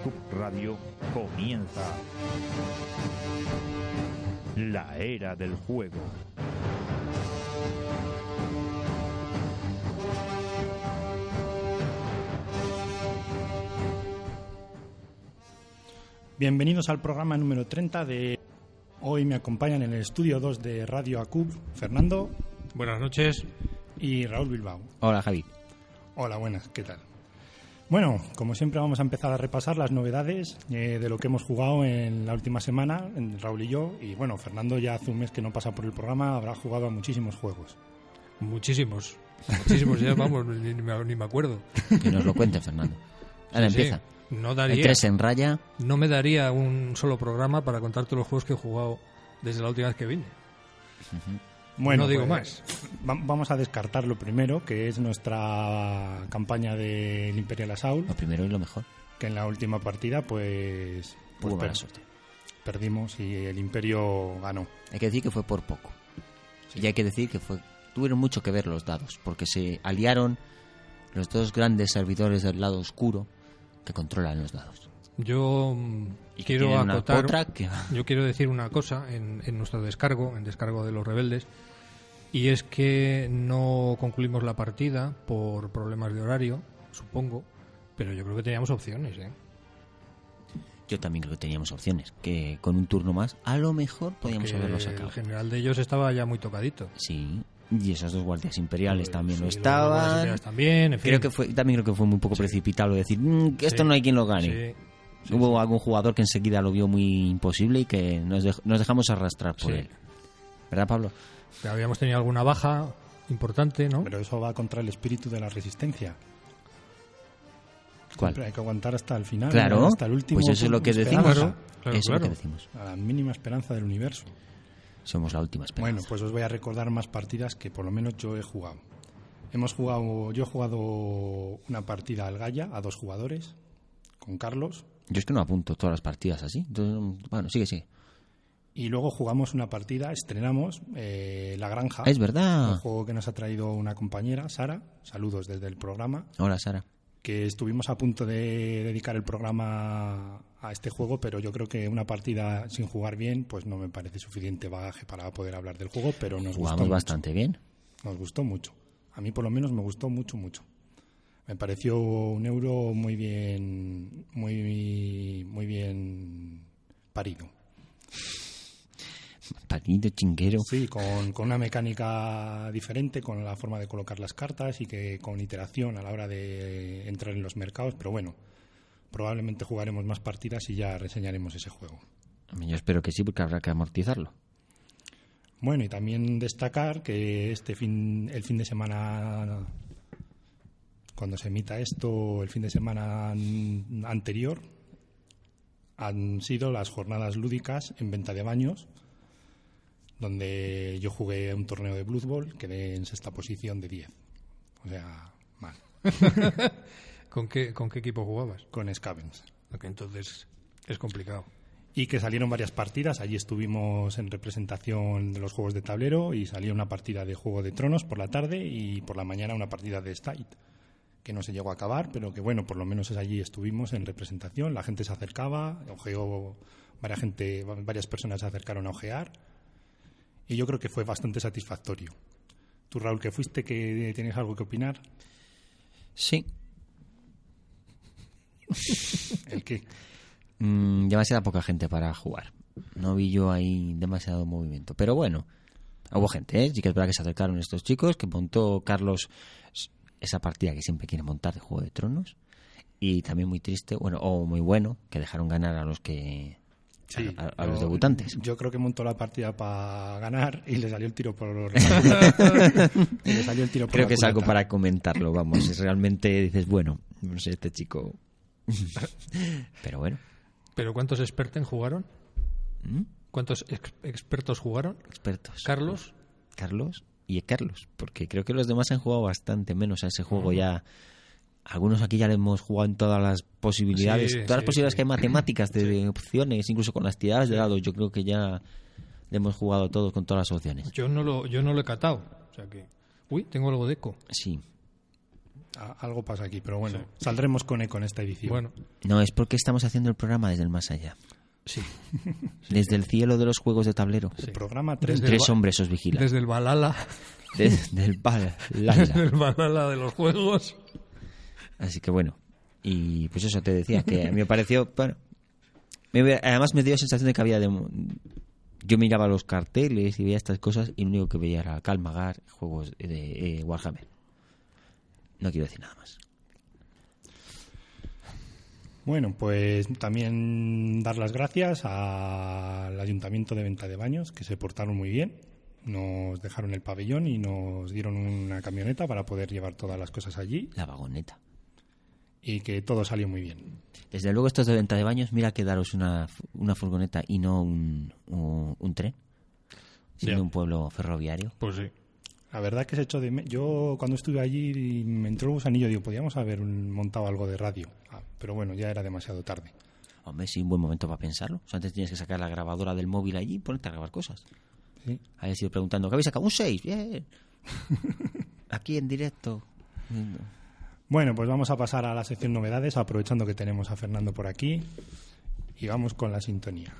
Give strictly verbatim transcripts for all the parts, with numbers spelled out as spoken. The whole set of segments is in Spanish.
Cub Radio comienza la era del juego. Bienvenidos al programa número treinta de... Hoy me acompañan en el estudio dos de Radio Acub Fernando. Buenas noches. Y Raúl Bilbao. Hola, Javi. Hola, buenas, ¿qué tal? Bueno, como siempre vamos a empezar a repasar las novedades eh, de lo que hemos jugado en la última semana, en Raúl y yo. Y bueno, Fernando ya hace un mes que no pasa por el programa, habrá jugado a muchísimos juegos. Muchísimos, muchísimos ya, vamos, ni, ni, me, ni me acuerdo. Que nos lo cuente, Fernando. Ahora sí, empieza. Sí. No daría, el tres en raya. No me daría un solo programa para contarte los juegos que he jugado desde la última vez que vine. Uh-huh. Bueno, no digo pues, más. Va- vamos a descartar lo primero, que es nuestra campaña del Imperial Assault. Lo primero y lo mejor. Que en la última partida, pues, pues Hubo per- mala suerte. perdimos y el Imperio ganó. Hay que decir que fue por poco. Sí. Y hay que decir que fue tuvieron mucho que ver los dados, porque se aliaron los dos grandes servidores del lado oscuro que controlan los dados. Yo Y que quiero tienen una acotar, potra que... yo quiero decir una cosa en, en nuestro descargo, en descargo de los rebeldes, y es que no concluimos la partida por problemas de horario, supongo, pero yo creo que teníamos opciones, ¿eh? Yo también creo que teníamos opciones, que con un turno más a lo mejor podíamos Porque haberlo sacado. el general de ellos estaba ya muy tocadito. Sí, y esos dos guardias imperiales Pues, también sí, lo los guardias estaban. imperiales también, en fin. Creo que fue, también creo que fue un poco Sí. precipitado decir "Mm, que esto Sí. no hay quien lo gane". Sí. Sí, Hubo sí. algún jugador que enseguida lo vio muy imposible y que nos, dej- nos dejamos arrastrar por Sí. él. ¿Verdad, Pablo? Que habíamos tenido alguna baja importante, ¿no? Pero eso va contra el espíritu de la resistencia. ¿Cuál? Siempre hay que aguantar hasta el final, Claro, hasta el último. pues eso es lo que esperanza, decimos. Claro, Eso es lo claro. que decimos. A la mínima esperanza del universo. Somos la última esperanza. Bueno, pues os voy a recordar más partidas que por lo menos yo he jugado. Hemos jugado, yo he jugado una partida al Gaia a dos jugadores con Carlos. Yo es que no apunto todas las partidas así. Entonces, bueno, sigue, sigue. Y luego jugamos una partida, estrenamos eh, La Granja. Es verdad. Un juego que nos ha traído una compañera, Sara. Saludos desde el programa. Hola, Sara. Que estuvimos a punto de dedicar el programa a este juego, pero yo creo que una partida sin jugar bien, pues no me parece suficiente bagaje para poder hablar del juego, pero nos Jugamos gustó bastante mucho. bien. Nos gustó mucho. A mí por lo menos me gustó mucho, mucho. Me pareció un euro muy bien, muy, muy bien parido. Parido, chinguero. Sí, con, con una mecánica diferente, con la forma de colocar las cartas y que con iteración a la hora de entrar en los mercados, pero bueno, probablemente jugaremos más partidas y ya reseñaremos ese juego. Yo espero que sí, porque habrá que amortizarlo. Bueno, y también destacar que este fin, el fin de semana, cuando se emita esto, el fin de semana anterior, han sido las jornadas lúdicas en Venta de Baños, donde yo jugué un torneo de Blood Bowl, quedé en sexta posición de diez. O sea, mal. ¿Con qué, ¿Con qué equipo jugabas? Con Scavens. Porque entonces es complicado. Y que salieron varias partidas. Allí estuvimos en representación de los juegos de tablero y salió una partida de Juego de Tronos por la tarde y por la mañana una partida de State, que no se llegó a acabar, pero que bueno, por lo menos allí estuvimos en representación. La gente se acercaba, ojeó, varias, gente, varias personas se acercaron a ojear y yo creo que fue bastante satisfactorio. Tú, Raúl, que fuiste, que ¿tienes algo que opinar? Sí. ¿El qué? Mm, demasiada poca gente para jugar. No vi yo ahí demasiado movimiento. Pero bueno, hubo gente, ¿eh? Sí que es verdad que se acercaron estos chicos, que montó Carlos esa partida que siempre quiere montar de Juego de Tronos. Y también muy triste, bueno, o muy bueno, que dejaron ganar a los que... Sí, a, a yo, los debutantes. Yo creo que montó la partida para ganar y le salió el tiro por la culata. Y le salió el tiro por Creo la que es culata. algo para comentarlo, vamos. Es realmente dices, bueno, no sé, este chico... Pero bueno. ¿Pero cuántos expertos jugaron? ¿Mm? ¿Cuántos ex- expertos jugaron? Expertos. ¿Carlos? Carlos y Carlos, porque creo que los demás han jugado bastante menos a ese juego. Uh-huh. Ya algunos aquí ya le hemos jugado en todas las posibilidades, sí, todas sí, las posibilidades sí. que hay matemáticas de, Sí. de opciones, incluso con las tiradas de dados. Yo creo que ya le hemos jugado todos con todas las opciones. Yo no lo, yo no lo he catado. O sea que... Uy, tengo algo de eco. Sí. a- algo pasa aquí, pero bueno, Sí. saldremos con eco en esta edición. Bueno, No, es porque estamos haciendo el programa desde el más allá. sí. Desde el cielo de los juegos de tablero. el programa tres. Desde el Tres ba- hombres os vigilan. Desde el Balala, Desde el pal. desde el Balala de los juegos. Así que bueno. Y pues eso te decía, que a mí me pareció... Bueno, me hubiera- además me dio la sensación de que había... De, yo miraba los carteles y veía estas cosas y lo único que veía era Calmagar, juegos de eh, Warhammer. No quiero decir nada más. Bueno, pues también dar las gracias al Ayuntamiento de Venta de Baños, que se portaron muy bien. Nos dejaron el pabellón y nos dieron una camioneta para poder llevar todas las cosas allí La vagoneta. y que todo salió muy bien. Desde luego estos de venta de baños, mira que daros una, una furgoneta y no un, un, un tren, siendo Ya. un pueblo ferroviario. Pues sí. La verdad que se echó de... me- Yo cuando estuve allí y me entró el gusanillo, digo, podíamos haber montado algo de radio. Ah, pero bueno, ya era demasiado tarde. Hombre, sí, un buen momento para pensarlo. O sea, antes tienes que sacar la grabadora del móvil allí y ponerte a grabar cosas. Sí. Habéis ido preguntando, ¿qué habéis sacado? Un seis, bien. Aquí en directo. Bueno, pues vamos a pasar a la sección novedades, aprovechando que tenemos a Fernando por aquí. Y vamos con la sintonía.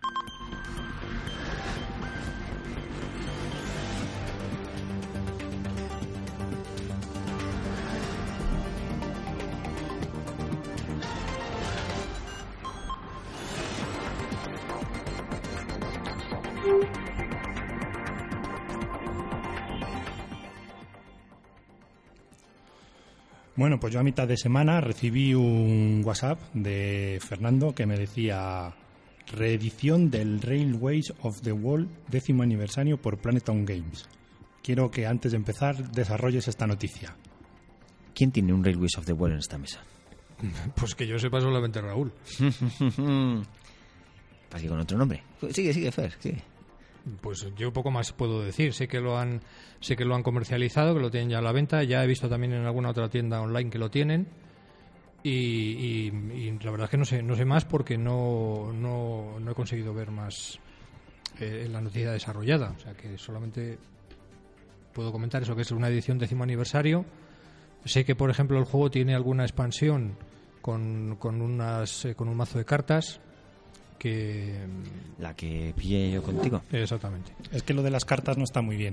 Bueno, pues yo a mitad de semana recibí un WhatsApp de Fernando que me decía: reedición del Railways of the World décimo aniversario por Planetown Games. Quiero que antes de empezar desarrolles esta noticia. ¿Quién tiene un Railways of the World en esta mesa? Pues que yo sepa solamente Raúl. Pasa que con otro nombre. Sigue, sigue, Fer, sigue. Pues yo poco más puedo decir. Sé que lo han, sé que lo han comercializado, que lo tienen ya a la venta. Ya he visto también en alguna otra tienda online que lo tienen. Y, y- y la verdad es que no sé, no sé más porque no, no, no he conseguido ver más eh, la noticia desarrollada. O sea que solamente puedo comentar eso, que es una edición décimo aniversario. Sé que, por ejemplo, el juego tiene alguna expansión con, con, unas, eh, con un mazo de cartas que... La que pillé yo contigo. Exactamente. Es que lo de las cartas no está muy bien.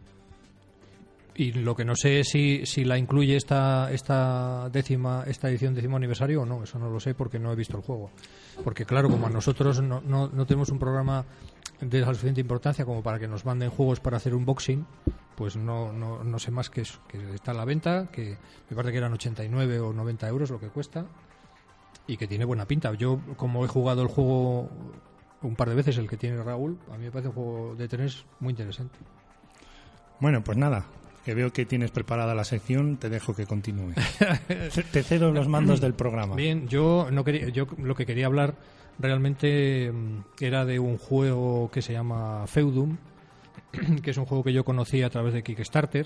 Y lo que no sé es si, si la incluye esta esta décima esta edición décimo aniversario o no, eso no lo sé porque no he visto el juego. Porque claro, como a nosotros no, no, no tenemos un programa de la suficiente importancia como para que nos manden juegos para hacer unboxing, pues no, no, no sé más que eso, que está a la venta, que me parece que eran ochenta y nueve o noventa euros lo que cuesta y que tiene buena pinta. Yo, como he jugado el juego un par de veces, el que tiene Raúl, a mí me parece un juego de trenes muy interesante. Bueno, pues nada, que veo que tienes preparada la sección, te dejo que continúe. Te cedo los mandos del programa. Bien, yo no quería, yo lo que quería hablar realmente mm, era de un juego que se llama Feudum, que es un juego que yo conocí a través de Kickstarter.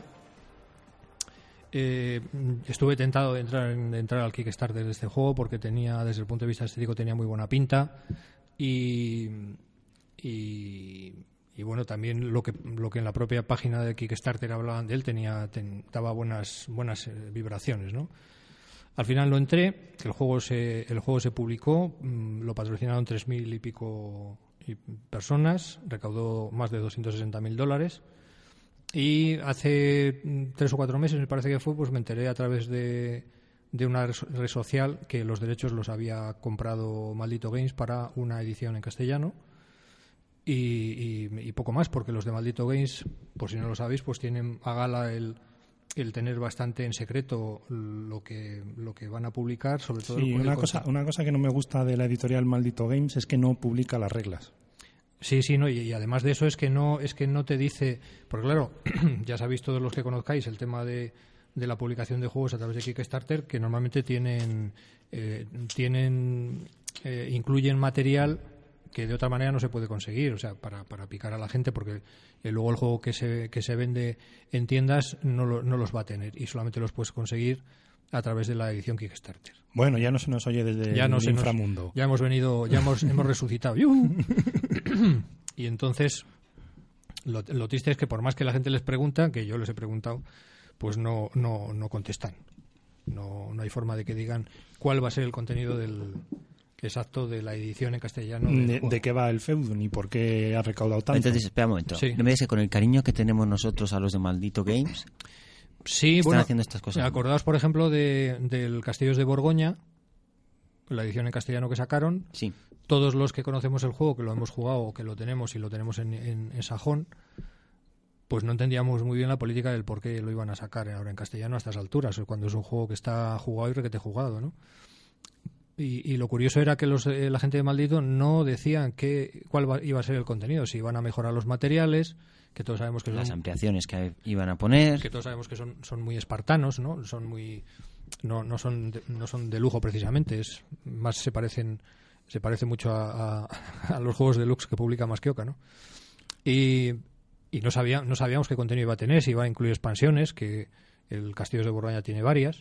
Eh, estuve tentado de entrar, en- de entrar al Kickstarter de este juego porque tenía, desde el punto de vista estético, tenía muy buena pinta y, y, y bueno, también lo que lo que en la propia página de Kickstarter hablaban de él tenía ten- daba buenas buenas eh, vibraciones, ¿no? Al final lo entré, el juego se el juego se publicó, mm, lo patrocinaron tres mil y pico y- personas, recaudó más de doscientos sesenta mil dólares. Y hace mm, tres o cuatro meses, me parece que fue, pues me enteré a través de, de una red so- red social que los derechos los había comprado Maldito Games para una edición en castellano. Y, y- y poco más, porque los de Maldito Games, por si no lo sabéis, pues tienen a gala el, el tener bastante en secreto lo que, lo que van a publicar, sobre todo Sí, el- el una cosa, concepto. una cosa que no me gusta de la editorial Maldito Games es que no publica las reglas. Sí, sí, no, y, y además de eso es que no es que no te dice, porque claro, ya sabéis todos los que conozcáis el tema de, de la publicación de juegos a través de Kickstarter, que normalmente tienen eh, tienen eh, incluyen material que de otra manera no se puede conseguir, o sea, para, para picar a la gente, porque eh, luego el juego que se que se vende en tiendas no, lo- no los va a tener y solamente los puedes conseguir a través de la edición Kickstarter. Bueno, ya no se nos oye desde Ya no el se nos- inframundo. Ya hemos venido, ya hemos, hemos resucitado. ¡Yujú! Y entonces, lo, lo triste es que por más que la gente les pregunta, que yo les he preguntado, pues no, no, no contestan. No, no hay forma de que digan cuál va a ser el contenido del exacto de la edición en castellano. ¿De, ¿De qué va el feudum y por qué ha recaudado tanto? Entonces, espera un momento. Sí. No me digas que con el cariño que tenemos nosotros a los de Maldito Games, Sí, están bueno, haciendo estas cosas. acordaos, por ejemplo, de, del Castillos de Borgoña, la edición en castellano que sacaron. Sí. Todos los que conocemos el juego, que lo hemos jugado o que lo tenemos y lo tenemos en, en, en sajón, pues no entendíamos muy bien la política del por qué lo iban a sacar ahora en castellano a estas alturas, cuando es un juego que está jugado y requete jugado, ¿no? Y, y lo curioso era que los, eh, la gente de Maldito no decían que, cuál va, iba a ser el contenido, si iban a mejorar los materiales, que todos sabemos que son, Las ampliaciones que iban a poner. que todos sabemos que son, son muy espartanos, ¿no? Son muy no, no son de, no son de lujo precisamente, es más se parecen se parece mucho a, a, a los juegos deluxe que publica Masquioca, ¿no? Y, y no sabía, no sabíamos qué contenido iba a tener, si iba a incluir expansiones, que el Castillos de Borgoña tiene varias.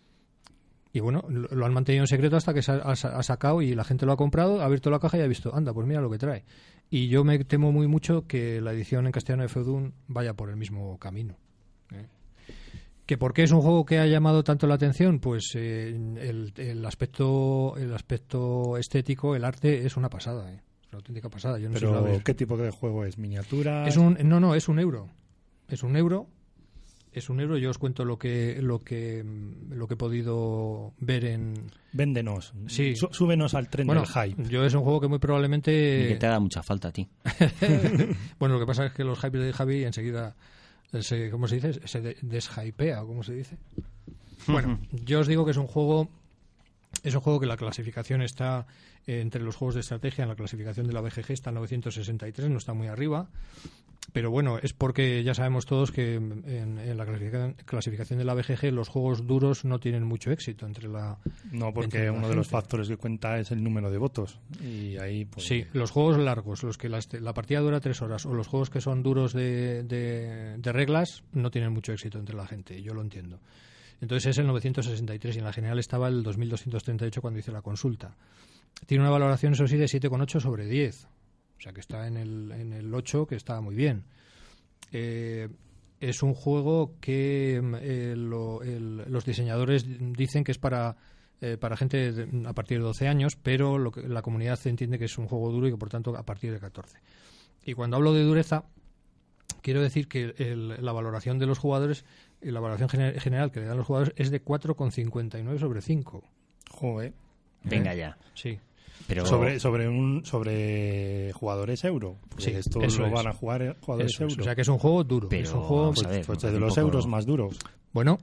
Y bueno, lo, lo han mantenido en secreto hasta que se ha, ha, ha sacado y la gente lo ha comprado, ha abierto la caja y ha visto, anda, pues mira lo que trae. Y yo me temo muy mucho que la edición en castellano de Feudum vaya por el mismo camino. ¿eh? ¿Que por qué es un juego que ha llamado tanto la atención? Pues eh, el, el aspecto el aspecto estético, el arte es una pasada, ¿eh? Es una auténtica pasada. Yo no Pero sé si lo habéis- ¿qué tipo de juego es? ¿Miniatura? es un no no es un euro, es un euro, es un euro. Yo os cuento lo que lo que lo que he podido ver en Véndenos. Sí. Sú- súbenos al tren bueno. del hype. Yo es un juego que muy Y probablemente que te haga mucha falta a ti. bueno, lo que pasa es que los hypes de Javi enseguida se, ¿cómo se dice? Se de- deshypea, ¿cómo se dice? Bueno, yo os digo que es un juego es un juego que la clasificación está eh, entre los juegos de estrategia, en la clasificación de la B G G está en novecientos sesenta y tres, no está muy arriba, pero bueno, es porque ya sabemos todos que en, en la clasificación, clasificación de la B G G los juegos duros no tienen mucho éxito entre la No, porque entre la uno de los gente. factores que cuenta es el número de votos. Y ahí, pues. Sí, los juegos largos, los que la, la partida dura tres horas, o los juegos que son duros de, de, de reglas, no tienen mucho éxito entre la gente, yo lo entiendo. Entonces es el novecientos sesenta y tres y en la general estaba el dos mil doscientos treinta y ocho cuando hice la consulta. Tiene una valoración, eso sí, de siete coma ocho sobre diez. O sea que está en el, en el ocho, que está muy bien. Eh, es un juego que eh, lo, el, los diseñadores dicen que es para... Eh, para gente de, a partir de doce años, pero lo que, la comunidad entiende que es un juego duro y que por tanto a partir de catorce. Y cuando hablo de dureza, quiero decir que el, la valoración de los jugadores y la valoración gener, general que le dan los jugadores es de cuatro coma cincuenta y nueve sobre cinco. Joder. Venga ya. Sí. Pero Sobre, sobre, un, sobre jugadores euro. Pues Sí, esto eso lo es. van a jugar jugadores Eso es. euro. O sea que es un juego duro. Pero, es un juego, vamos a pues ver, pues me de parece los un poco- euros más duros. bueno,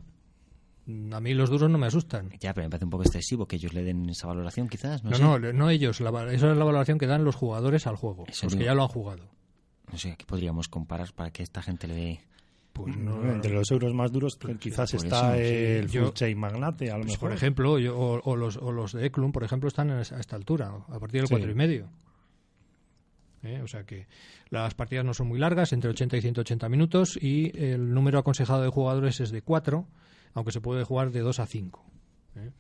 a mí los duros no me asustan. Ya, pero me parece un poco excesivo que ellos le den esa valoración, quizás. No, No, sé. no, no ellos. La, esa es la valoración que dan los jugadores al juego, Eso los que digo. ya lo han jugado. No sé, ¿qué podríamos comparar para que esta gente le dé? Pues No, no, entre los euros más duros Pues quizás sí, por está eso, sí. el Yo- Full Chain Magnate, a lo Pues, mejor. por ejemplo, yo- o, o los, o los de Eklund, por ejemplo, están a esta altura, a partir del Sí. cuatro y medio. ¿Eh? O sea que las partidas no son muy largas, entre ochenta y ciento ochenta minutos, y el número aconsejado de jugadores es de cuatro, aunque se puede jugar de dos a cinco. ¿Eh?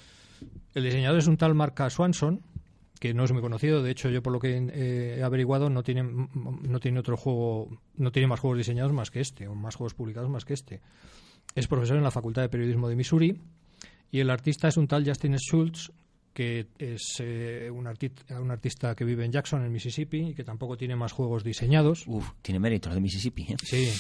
El diseñador es un tal Mark Swanson, que no es muy conocido. De hecho, yo por lo que eh, he averiguado no tiene no tiene otro juego, no tiene más juegos diseñados más que este, o más juegos publicados más que este. Es profesor en la Facultad de Periodismo de Missouri y el artista es un tal Justin Schultz, que es eh, un, arti un artista que vive en Jackson, en Mississippi, y que tampoco tiene más juegos diseñados. Uf, tiene méritos de Mississippi, ¿eh? Sí.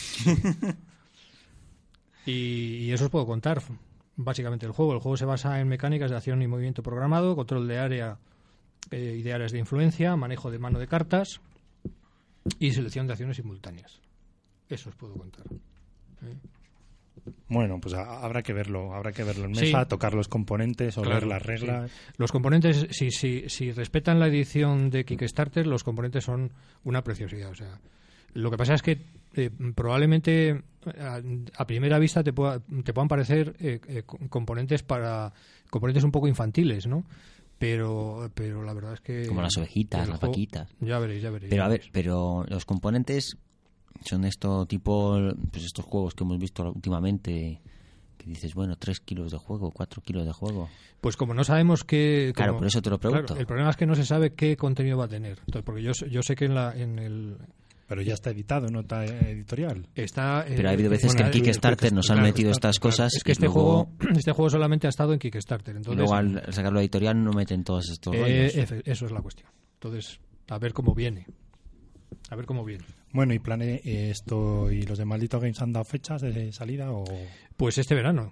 y, y eso os puedo contar. Básicamente el juego. El juego se basa en mecánicas de acción y movimiento programado, control de área eh, y de áreas de influencia, manejo de mano de cartas y selección de acciones simultáneas. Eso os puedo contar. ¿Eh? Bueno, pues a- habrá que verlo, habrá que verlo en Sí. mesa, tocar los componentes, o Claro, ver las reglas. Los componentes, si, si, si respetan la edición de Kickstarter, los componentes son una preciosidad. O sea, lo que pasa es que eh, probablemente a, a primera vista te, pueda, te puedan parecer eh, eh, componentes para componentes un poco infantiles, ¿no? Pero, pero la verdad es que Como las ovejitas, el las juego- vaquitas. Ya veréis, ya veréis. Pero ya a ver, veréis. pero los componentes son esto tipo, pues estos juegos que hemos visto últimamente, que dices, bueno, tres kilos de juego, cuatro kilos de juego. Pues como no sabemos qué... Claro, como- por eso te lo pregunto. claro, el problema es que no se sabe qué contenido va a tener. Entonces, porque yo, sé- yo sé que en, la, en, el, Pero ya está editado en nota editorial. Está, eh, Pero ha habido veces bueno, que en Kickstarter nos han claro, metido claro, estas claro. cosas. Es que y este luego, juego este juego solamente ha estado en Kickstarter. y Entonces, luego al, al sacarlo a editorial no meten todos estos eh, rollos. efe- eso es la cuestión. Entonces, a ver cómo viene. A ver cómo viene. Bueno, y plane eh, esto y los de Maldito Games han dado fechas de salida o Pues este verano.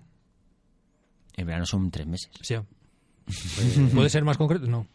En verano son tres meses. O sea, eh, ¿puede ser más concreto? No.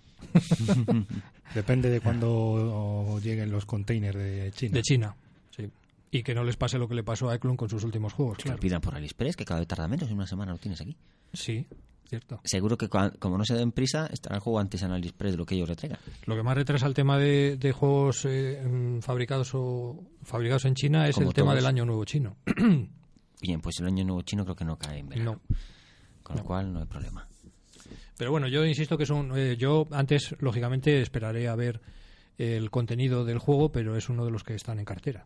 depende de cuándo lleguen los containers de China. De China, sí. Y que no les pase lo que le pasó a Eklund con sus últimos juegos, Que claro. lo pidan por AliExpress, que cada vez tarda menos, en una semana lo tienes aquí. Sí, cierto. Seguro que cua- como no se den prisa, estará el juego antes en AliExpress de lo que ellos le traigan. Lo que más retrasa el tema de, de juegos eh, mm, fabricados o fabricados en China es Como el tema todos. del Año Nuevo chino. Bien, pues el año nuevo chino creo que no cae en verano. No. Con lo no. cual no hay problema. Pero bueno, yo insisto que es un... eh, yo antes, lógicamente, esperaré a ver el contenido del juego, pero es uno de los que están en cartera.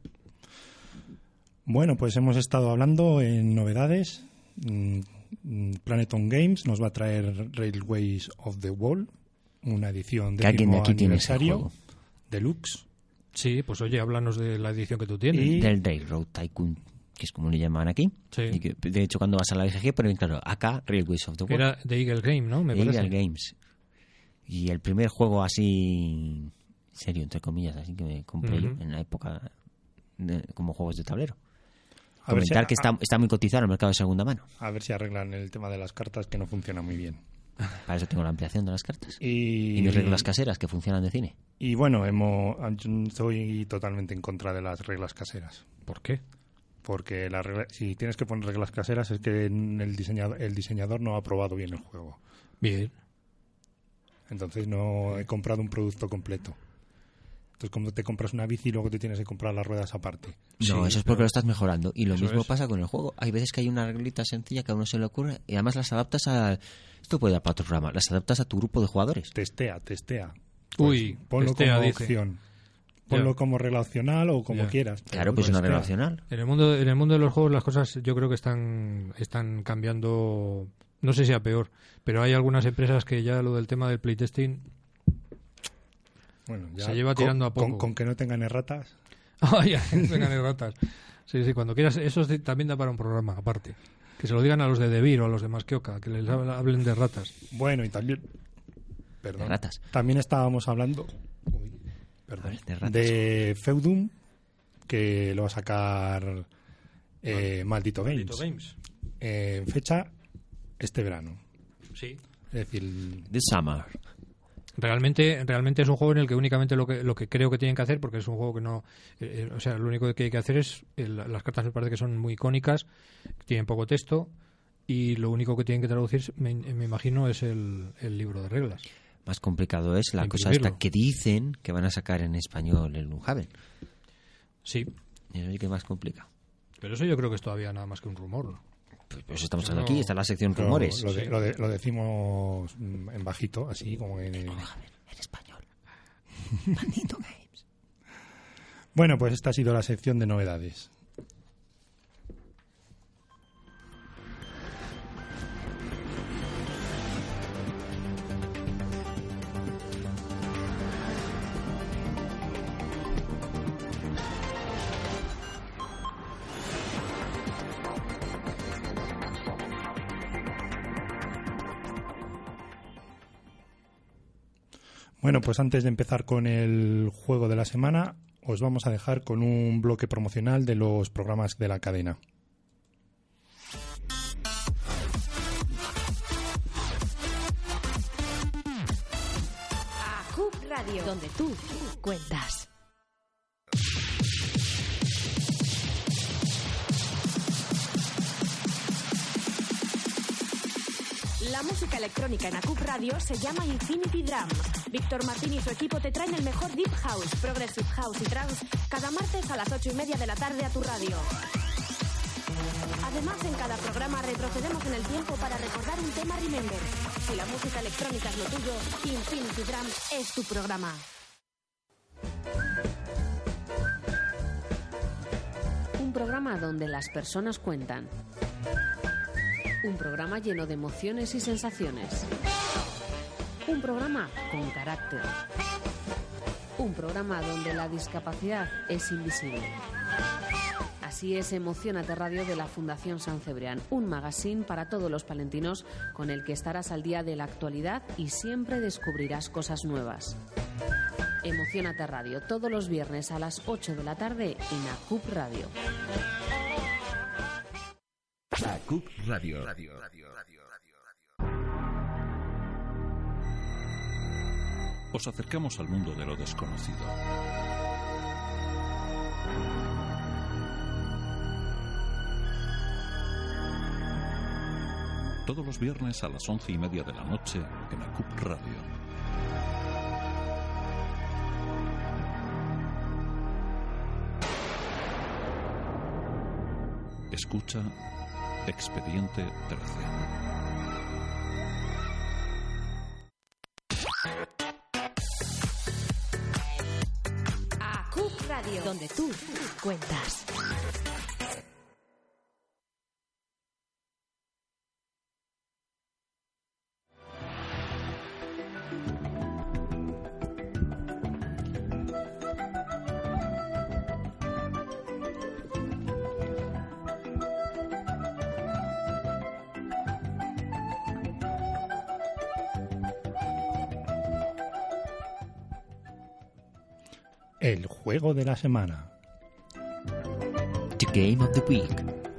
Bueno, pues hemos estado hablando en novedades. Mm, mm, Planeton Games nos va a traer Railways of the Wall, una edición Que alguien de décimo aquí tiene ese aniversario, juego. deluxe. Sí, pues oye, háblanos de la edición que tú tienes. Y- Del Railroad Tycoon, que es como le llaman aquí. Sí. Y que, de hecho, cuando vas a la I G G, ponen claro, acá Railways of the Que World. era de Eagle Game, ¿no? Me de parece. Eagle Games. Y el primer juego así serio, entre comillas, así que me compré yo Ujú. en la época de- como juegos de tablero. A ver, si, Comentar que a- está, está muy cotizado en el mercado de segunda mano. a ver si arreglan el tema de las cartas, que no funciona muy bien. Para eso tengo la ampliación de las cartas. Y, Y mis reglas caseras que funcionan de cine. y bueno, hemos, yo estoy totalmente en contra de las reglas caseras. ¿Por qué? Porque la regla- si tienes que poner reglas caseras es que el diseñador, el diseñador no ha probado bien el juego. Bien. Entonces no he comprado un producto completo. Entonces, como te compras una bici y luego te tienes que comprar las ruedas aparte. No, Sí, eso es porque pero- lo estás mejorando. Y lo Eso mismo es. pasa con el juego. Hay veces que hay una reglita sencilla que a uno se le ocurre y además las adaptas a... Esto puede dar para otro programa. Las adaptas a tu grupo de jugadores. Testea, testea. Uy, Ponlo testea, como dice. opción. Ponlo Ya. como regla opcional o como Ya. quieras. pero Claro, pues una testea. relacional. En el mundo en el mundo de los juegos las cosas yo creo que están están cambiando, no sé si a peor, pero hay algunas empresas que ya lo del tema del playtesting Bueno, ya se lleva con- tirando a poco. Con, con que no tengan erratas. Ay, ay, vengan de ratas. Sí, sí, cuando quieras, eso es de- también da para un programa aparte. Que se lo digan a los de Devir o a los de Masqueoka, que les hab- hablen de ratas. Bueno, y también... Perdón. De ratas. También estábamos hablando... Uy, perdón. A ver, de ratas. De Feudum, que lo va a sacar eh, Maldito Games. Games. Eh, en fecha este verano. Sí. Es decir, The Summer. Realmente, realmente es un juego en el que únicamente lo que lo que creo que tienen que hacer, porque es un juego que no, eh, eh, o sea, lo único que hay que hacer es el- las cartas me parece que son muy icónicas, tienen poco texto y lo único que tienen que traducir, me, me imagino, es el, el libro de reglas. Más complicado es la cosa Imprimirlo. esta que dicen que van a sacar en español el Gloomhaven. Sí, Eso sí que es más complicado. pero eso yo creo que es todavía nada más que un rumor, ¿no? Pues, pues estamos No. hablando aquí, está la sección lo, rumores. lo, de- lo de- lo decimos mm, en bajito, así como en... Gloomhaven en español. Maldito Games. Bueno, pues esta ha sido la sección de novedades. Bueno, pues antes de empezar con el juego de la semana, os vamos a dejar con un bloque promocional de los programas de la cadena. A Hub Radio, donde tú cuentas. La música electrónica en A Q U B Radio se llama Infinity Drum. Víctor Martín y su equipo te traen el mejor Deep House, Progressive House y Trance cada martes a las ocho y media de la tarde a tu radio. Además, en cada programa retrocedemos en el tiempo para recordar un tema Remember. Si la música electrónica es lo tuyo, Infinity Drum es tu programa. Un programa donde las personas cuentan. Un programa lleno de emociones y sensaciones. Un programa con carácter. un programa donde la discapacidad es invisible. Así es Emociónate Radio de la Fundación San Cebrián, un magazine para todos los palentinos con el que estarás al día de la actualidad y siempre descubrirás cosas nuevas. Emociónate Radio, todos los viernes a las ocho de la tarde en A C U P Radio. A C U P Radio. Os acercamos al mundo de lo desconocido. Todos los viernes a las once y media de la noche en A C U P Radio. Escucha Expediente trece. A C U P Radio, donde tú cuentas. El juego de la semana. The Game of the Week.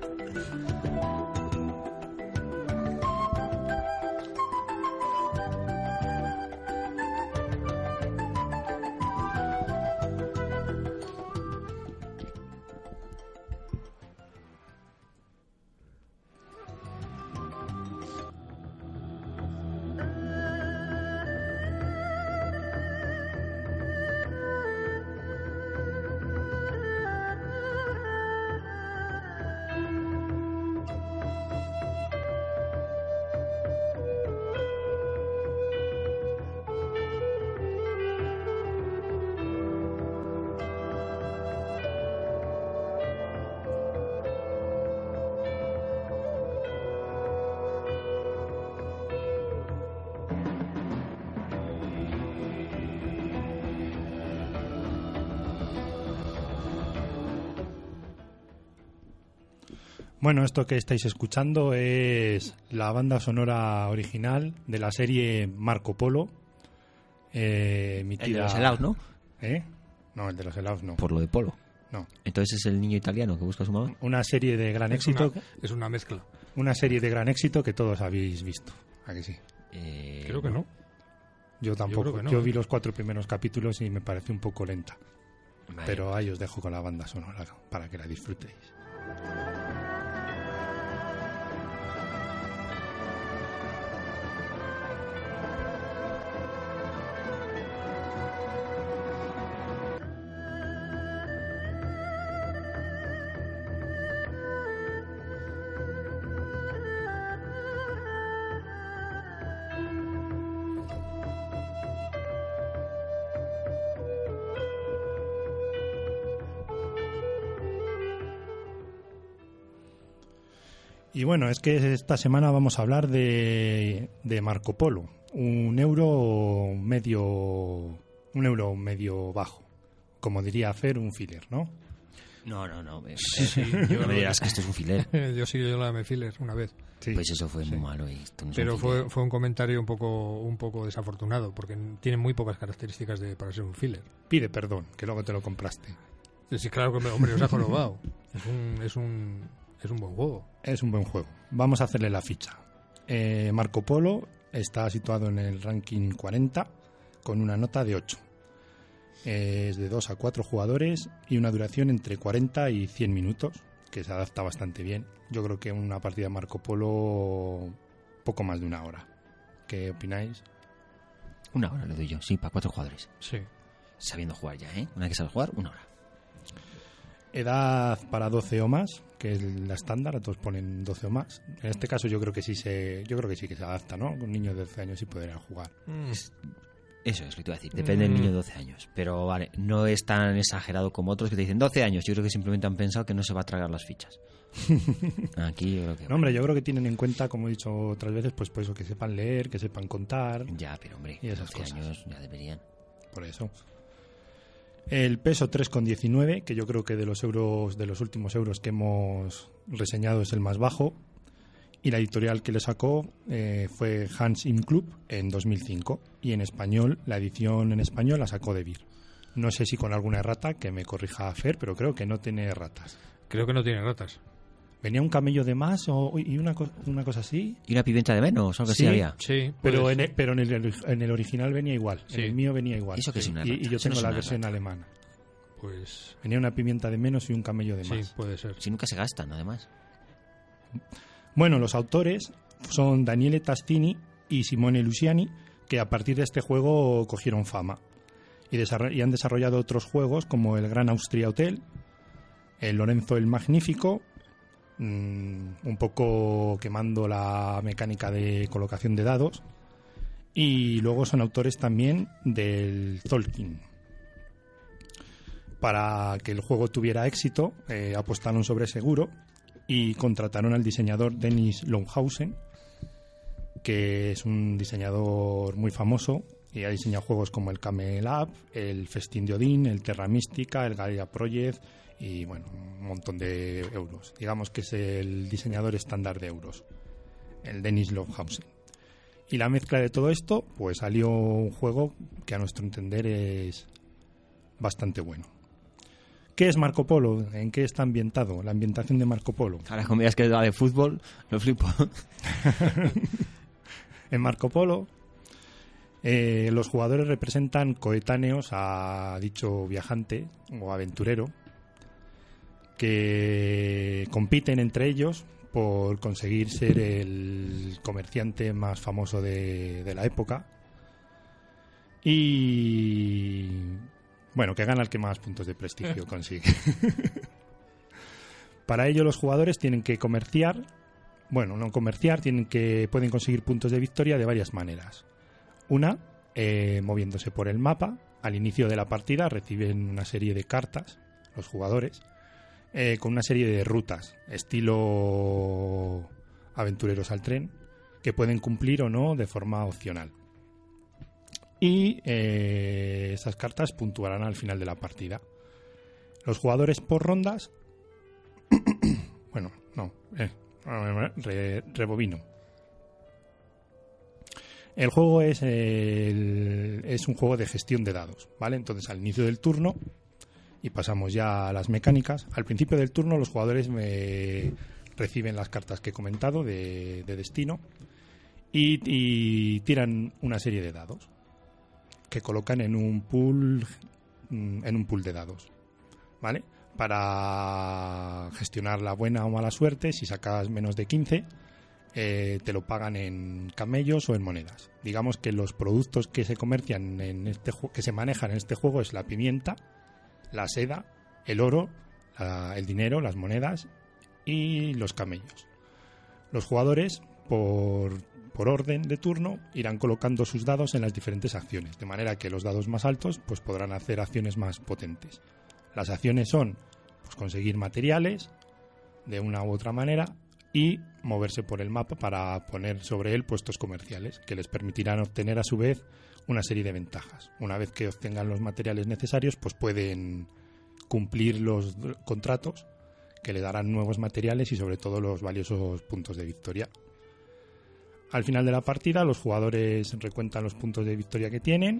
Bueno, esto que estáis escuchando es la banda sonora original de la serie Marco Polo. Eh, emitida... El de los helados, ¿no? ¿Eh? No, el de los helados no. Por lo de Polo. No. Entonces es el niño italiano que busca a su mamá. Una serie de gran Es éxito. una, es una mezcla. Una serie de gran éxito que todos habéis visto. ¿A que sí? Eh, Creo que no. Yo tampoco. Yo, creo que no, Yo ¿eh? vi los cuatro primeros capítulos y me pareció un poco lenta. Vale. Pero ahí os dejo con la banda sonora para que la disfrutéis. Y bueno, es que esta semana vamos a hablar de, de Marco Polo, un euro medio un euro medio bajo, como diría Fer, un filler, ¿no? No, no, no. Me, Sí, sí, yo no me lo- dirás que esto es un filer. Yo sí, yo la me filler una vez. Sí. Pues eso fue muy malo. Y esto no es Pero un fue, filer. fue un comentario un poco un poco desafortunado, porque tiene muy pocas características de, para ser un filler. Pide perdón, que luego te lo compraste. Sí, claro que me, hombre, os ha jorobado. Es un, es un, es un buen juego. Es un buen juego. Vamos a hacerle la ficha. Eh, Marco Polo está situado en el ranking cuarenta con una nota de ocho. Es de dos a cuatro jugadores y una duración entre cuarenta y cien minutos, que se adapta bastante bien. Yo creo que una partida de Marco Polo poco más de una hora. ¿Qué opináis? Una hora le doy yo, sí, para cuatro jugadores. Sí. Sabiendo jugar ya, ¿eh? Una vez que sabe jugar, una hora. Edad para doce o más, que es la estándar, a todos ponen doce o más. En este caso yo creo que sí se, yo creo que sí que se adapta, ¿no? Un niño de doce años sí podría jugar. Eso es lo que te iba a decir. Depende del niño de doce años. Pero vale, no es tan exagerado como otros que te dicen doce años. Yo creo que simplemente han pensado que no se va a tragar las fichas. Aquí yo creo que... No, hombre, yo creo que tienen en cuenta, como he dicho otras veces, pues, pues eso, que sepan leer, que sepan contar, Ya, pero hombre, Y esas doce cosas. años ya deberían. por eso. El peso tres coma diecinueve, que yo creo que de los euros, de los últimos euros que hemos reseñado es el más bajo. Y la editorial que le sacó eh, fue Hans Im Club en dos mil cinco. Y en español, la edición en español la sacó De Beer. No sé si con alguna errata, que me corrija Fer, pero creo que no tiene erratas. Creo que no tiene ratas. ¿Venía un camello de más o, y una, co- una cosa así? ¿Y una pimienta de menos? Algo así Sí. había. Sí, Pero, puede en ser. el, pero en, el, en el original venía igual. Sí. En el mío venía igual. ¿Eso qué es una y, errata? y yo Eso no tengo es la una versión errata. alemana. Pues Venía una pimienta de menos y un camello de sí, más. puede ser. Si nunca se gastan, además. Bueno, los autores son Daniele Tastini y Simone Luciani, que a partir de este juego cogieron fama. Y, desarroll- y han desarrollado otros juegos como el Gran Austria Hotel, el Lorenzo el Magnífico, mmm, un poco quemando la mecánica de colocación de dados. Y luego son autores también del Tolkien. Para que el juego tuviera éxito, eh, apostaron sobre seguro y contrataron al diseñador Dennis Lohausen, que es un diseñador muy famoso y ha diseñado juegos como el Camel Up, el Festín de Odín, el Terra Mística, el Gaia Project y bueno, un montón de euros. Digamos que es el diseñador estándar de euros, el Dennis Lohausen. Y la mezcla de todo esto, pues salió un juego que a nuestro entender es bastante bueno. ¿Qué es Marco Polo? ¿En qué está ambientado? La ambientación de Marco Polo. Ahora, como miras que va de fútbol, lo flipo. En Marco Polo, eh, los jugadores representan coetáneos a dicho viajante o aventurero que compiten entre ellos por conseguir ser el comerciante más famoso de, de la época y, bueno, que gana el que más puntos de prestigio consigue. Para ello los jugadores tienen que comerciar, bueno, no comerciar, tienen que pueden conseguir puntos de victoria de varias maneras. Una, eh, moviéndose por el mapa. Al inicio de la partida reciben una serie de cartas, los jugadores, eh, con una serie de rutas, estilo aventureros al tren, que pueden cumplir o no de forma opcional. Y eh, esas cartas puntuarán al final de la partida. Los jugadores por rondas... bueno, no, eh, re, rebobino. El juego es, el, es un juego de gestión de dados, ¿vale? Entonces, al inicio del turno, y pasamos ya a las mecánicas, al principio del turno los jugadores me reciben las cartas que he comentado de, de destino y, y tiran una serie de dados que colocan en un pool en un pool de dados, ¿vale? Para gestionar la buena o mala suerte, si sacas menos de quince, eh, te lo pagan en camellos o en monedas. Digamos que los productos que se comercian en este ju- que se manejan en este juego es la pimienta, la seda, el oro, la, el dinero, las monedas y los camellos. Los jugadores, por, por orden de turno, irán colocando sus dados en las diferentes acciones, de manera que los dados más altos pues, podrán hacer acciones más potentes. Las acciones son pues, conseguir materiales de una u otra manera y moverse por el mapa para poner sobre él puestos comerciales que les permitirán obtener a su vez una serie de ventajas. Una vez que obtengan los materiales necesarios, pues pueden cumplir los contratos que le darán nuevos materiales y sobre todo los valiosos puntos de victoria. Al final de la partida, los jugadores recuentan los puntos de victoria que tienen,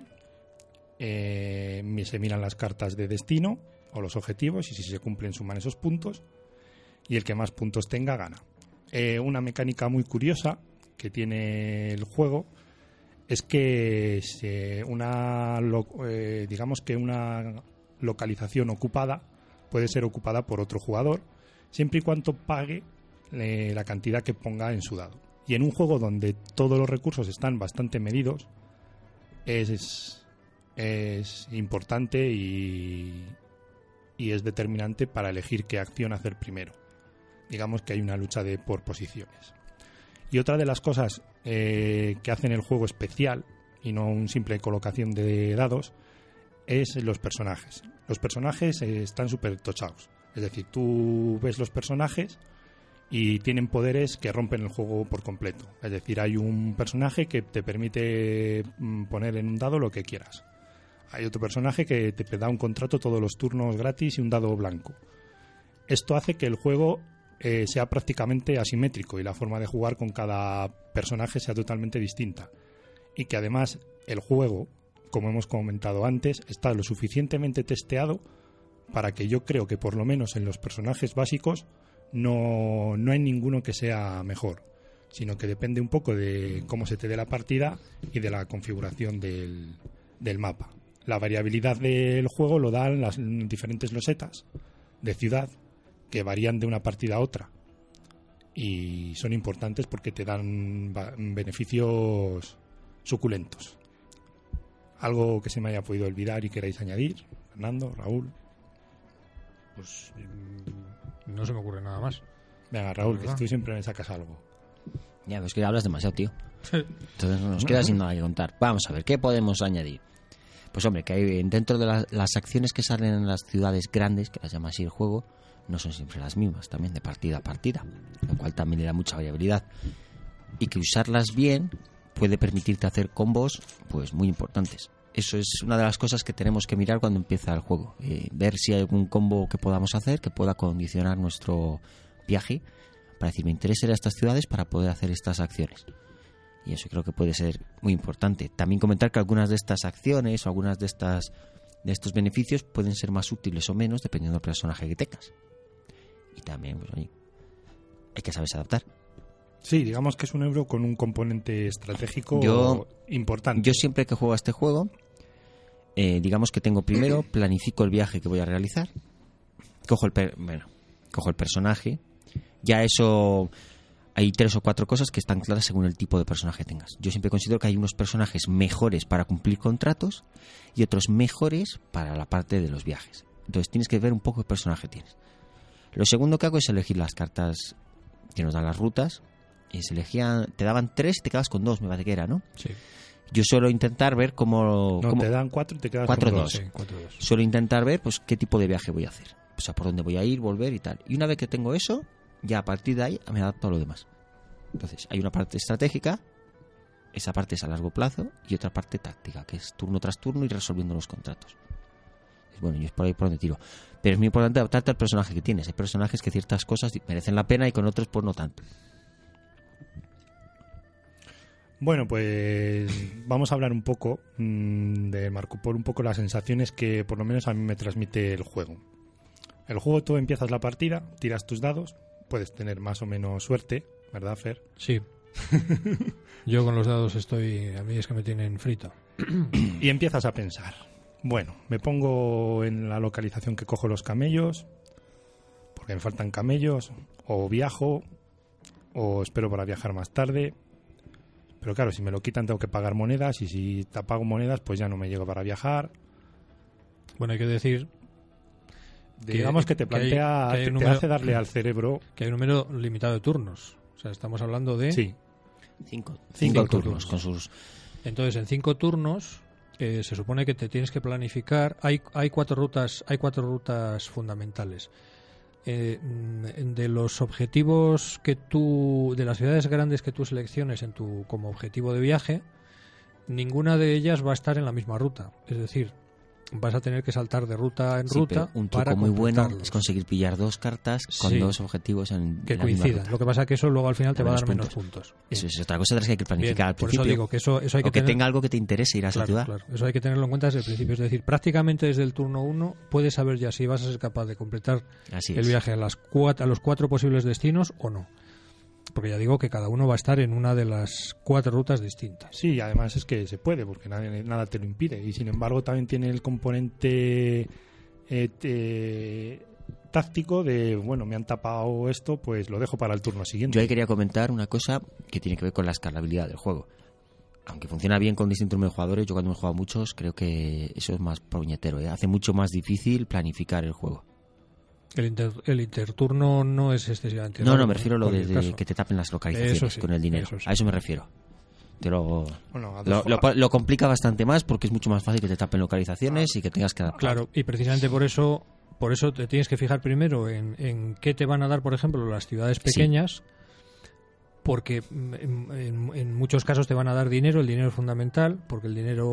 eh, se miran las cartas de destino o los objetivos y si se cumplen suman esos puntos y el que más puntos tenga gana. Eh, una mecánica muy curiosa que tiene el juego es que se una lo, eh, digamos que una localización ocupada puede ser ocupada por otro jugador siempre y cuando pague eh, la cantidad que ponga en su dado. Y en un juego donde todos los recursos están bastante medidos es, es, es importante y, y es determinante para elegir qué acción hacer primero. Digamos que hay una lucha de por posiciones. Y otra de las cosas eh, que hacen el juego especial y no un simple colocación de dados es los personajes. Los personajes eh, están súper tochados. Es decir, tú ves los personajes y tienen poderes que rompen el juego por completo. Es decir, hay un personaje que te permite mm, poner en un dado lo que quieras. Hay otro personaje que te da un contrato todos los turnos gratis y un dado blanco. Esto hace que el juego eh, sea prácticamente asimétrico y la forma de jugar con cada personaje sea totalmente distinta. Y que además el juego, como hemos comentado antes, está lo suficientemente testeado para que yo creo que por lo menos en los personajes básicos no, no hay ninguno que sea mejor, sino que depende un poco de cómo se te dé la partida y de la configuración del, del mapa. La variabilidad del juego lo dan las diferentes losetas de ciudad que varían de una partida a otra y son importantes porque te dan beneficios suculentos. ¿Algo que se me haya podido olvidar y queráis añadir? Fernando, Raúl. Pues no se me ocurre nada más. Venga, Raúl, que tú siempre me sacas algo. Ya, pero es que hablas demasiado, tío. Entonces nos queda sin nada que contar. Vamos a ver, ¿qué podemos añadir? Pues hombre, que hay dentro de la, las acciones que salen en las ciudades grandes, que las llama así el juego, no son siempre las mismas, también de partida a partida, lo cual también le da mucha variabilidad. Y que usarlas bien puede permitirte hacer combos pues muy importantes. Eso es una de las cosas que tenemos que mirar cuando empieza el juego. Eh, ver si hay algún combo que podamos hacer que pueda condicionar nuestro viaje para decir, me interesa ir a estas ciudades para poder hacer estas acciones. Y eso creo que puede ser muy importante. También comentar que algunas de estas acciones o algunas de estas de estos beneficios pueden ser más útiles o menos dependiendo del personaje que tengas. Y también, pues oye, hay que saberse adaptar. Sí, digamos que es un euro con un componente estratégico yo, importante. Yo siempre que juego a este juego, eh, digamos que tengo primero, planifico el viaje que voy a realizar, cojo el, per- bueno, cojo el personaje, ya eso... Hay tres o cuatro cosas que están claras según el tipo de personaje que tengas. Yo siempre considero que hay unos personajes mejores para cumplir contratos y otros mejores para la parte de los viajes. Entonces tienes que ver un poco qué personaje tienes. Lo segundo que hago es elegir las cartas que nos dan las rutas. Y se elegían, te daban tres y te quedabas con dos, me parece que era, ¿no? Sí. Yo suelo intentar ver cómo... No, cómo te dan cuatro y te quedas cuatro, con dos. dos. Sí, cuatro, dos. Suelo intentar ver pues qué tipo de viaje voy a hacer. O sea, por dónde voy a ir, volver y tal. Y una vez que tengo eso, ya a partir de ahí me adapto a lo demás. Entonces, hay una parte estratégica, esa parte es a largo plazo, y otra parte táctica, que es turno tras turno y resolviendo los contratos. Bueno, y es por ahí por donde tiro. Pero es muy importante adaptarte al personaje que tienes. Hay personajes que ciertas cosas merecen la pena y con otros pues no tanto. Bueno, pues vamos a hablar un poco mmm, de Marco Polo, un poco las sensaciones que por lo menos a mí me transmite el juego. El juego, tú empiezas la partida, tiras tus dados, puedes tener más o menos suerte, ¿verdad, Fer? Sí. Yo con los dados estoy... A mí es que me tienen frito. Y empiezas a pensar. Bueno, me pongo en la localización que cojo los camellos, porque me faltan camellos, o viajo, o espero para viajar más tarde. Pero claro, si me lo quitan tengo que pagar monedas, y si te pago monedas pues ya no me llego para viajar. Bueno, hay que decir... Digamos que, que te plantea, que hay, que hay te, número, te hace darle al cerebro... Que hay un número limitado de turnos. O sea, estamos hablando de... Sí. Cinco, cinco, cinco turnos, turnos con sus... Entonces, en cinco turnos eh, se supone que te tienes que planificar. Hay, hay cuatro rutas, hay cuatro rutas fundamentales. Eh, de los objetivos que tú, de las ciudades grandes que tú selecciones en tu como objetivo de viaje, ninguna de ellas va a estar en la misma ruta. Es decir, vas a tener que saltar de ruta en sí, ruta un truco para muy bueno completarlos. es conseguir pillar dos cartas con sí, dos objetivos en que en la misma coincidan. ruta. Lo que pasa es que eso luego al final te, te va a dar puntos. menos puntos. Eso es otra cosa de las que hay que planificar Bien, al por principio. eso digo que eso, eso hay que, o que tener... tenga algo que te interese ir a esa claro, ciudad. claro. Eso hay que tenerlo en cuenta desde el principio. Es decir, prácticamente desde el turno uno puedes saber ya si vas a ser capaz de completar Así el es. viaje a, las cuatro, a los cuatro posibles destinos o no. Porque ya digo que cada uno va a estar en una de las cuatro rutas distintas. Sí, además es que se puede, porque nada, nada te lo impide. Y sin embargo también tiene el componente eh, te, táctico de, bueno, me han tapado esto, pues lo dejo para el turno siguiente. Yo ahí quería comentar una cosa que tiene que ver con la escalabilidad del juego. Aunque funciona bien con distintos números de jugadores, yo cuando he jugado a muchos creo que eso es más puñetero, ¿eh? Hace mucho más difícil planificar el juego. El, inter, el interturno no es excesivamente No, largo, no, me refiero a lo de, de que te tapen las localizaciones eso sí, con el dinero. eso sí. A eso me refiero. Te lo, bueno, lo, lo, lo complica bastante más porque es mucho más fácil que te tapen localizaciones ah, y que tengas que adaptar. Claro, y precisamente por eso por eso te tienes que fijar primero en, en qué te van a dar, por ejemplo, las ciudades pequeñas, sí. Porque en, en, en muchos casos te van a dar dinero, el dinero es fundamental, porque el dinero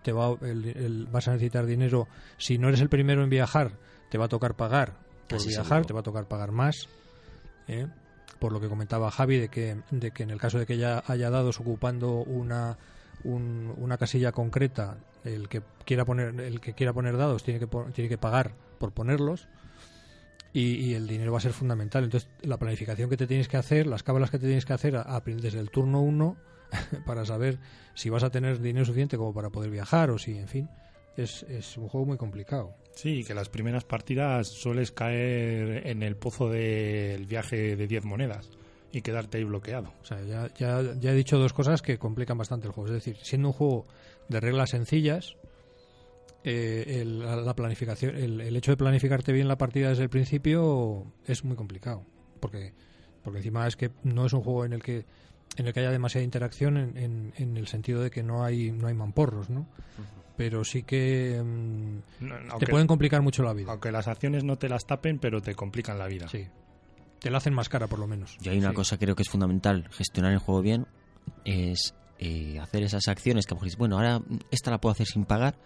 te va, el, el, vas a necesitar dinero. Si no eres el primero en viajar, te va a tocar pagar por Casi viajar, seguro. te va a tocar pagar más. ¿eh? Por lo que comentaba Javi, de que, de que en el caso de que ya haya dados ocupando una, un, una casilla concreta, el que quiera poner el que quiera poner dados tiene que, tiene que pagar por ponerlos. Y, y el dinero va a ser fundamental. Entonces, la planificación que te tienes que hacer, las cábalas que te tienes que hacer a, a, desde el turno uno para saber si vas a tener dinero suficiente como para poder viajar o si, en fin, es, es un juego muy complicado. Sí, que las primeras partidas sueles caer en el pozo del viaje de diez monedas y quedarte ahí bloqueado. O sea, ya, ya, ya he dicho dos cosas que complican bastante el juego. Es decir, siendo un juego de reglas sencillas, Eh, el, la planificación, el, el hecho de planificarte bien la partida desde el principio es muy complicado, porque porque encima es que no es un juego en el que en el que haya demasiada interacción en, en, en el sentido de que no hay no hay mamporros, ¿no? Pero sí que um, No, te aunque- pueden complicar mucho la vida. Aunque las acciones no te las tapen, pero te complican la vida. Sí, te la hacen más cara por lo menos. Yo hay una Sí. cosa que creo que es fundamental, gestionar el juego bien, es eh, hacer esas acciones que a lo mejor dices, bueno, ahora esta la puedo hacer sin pagar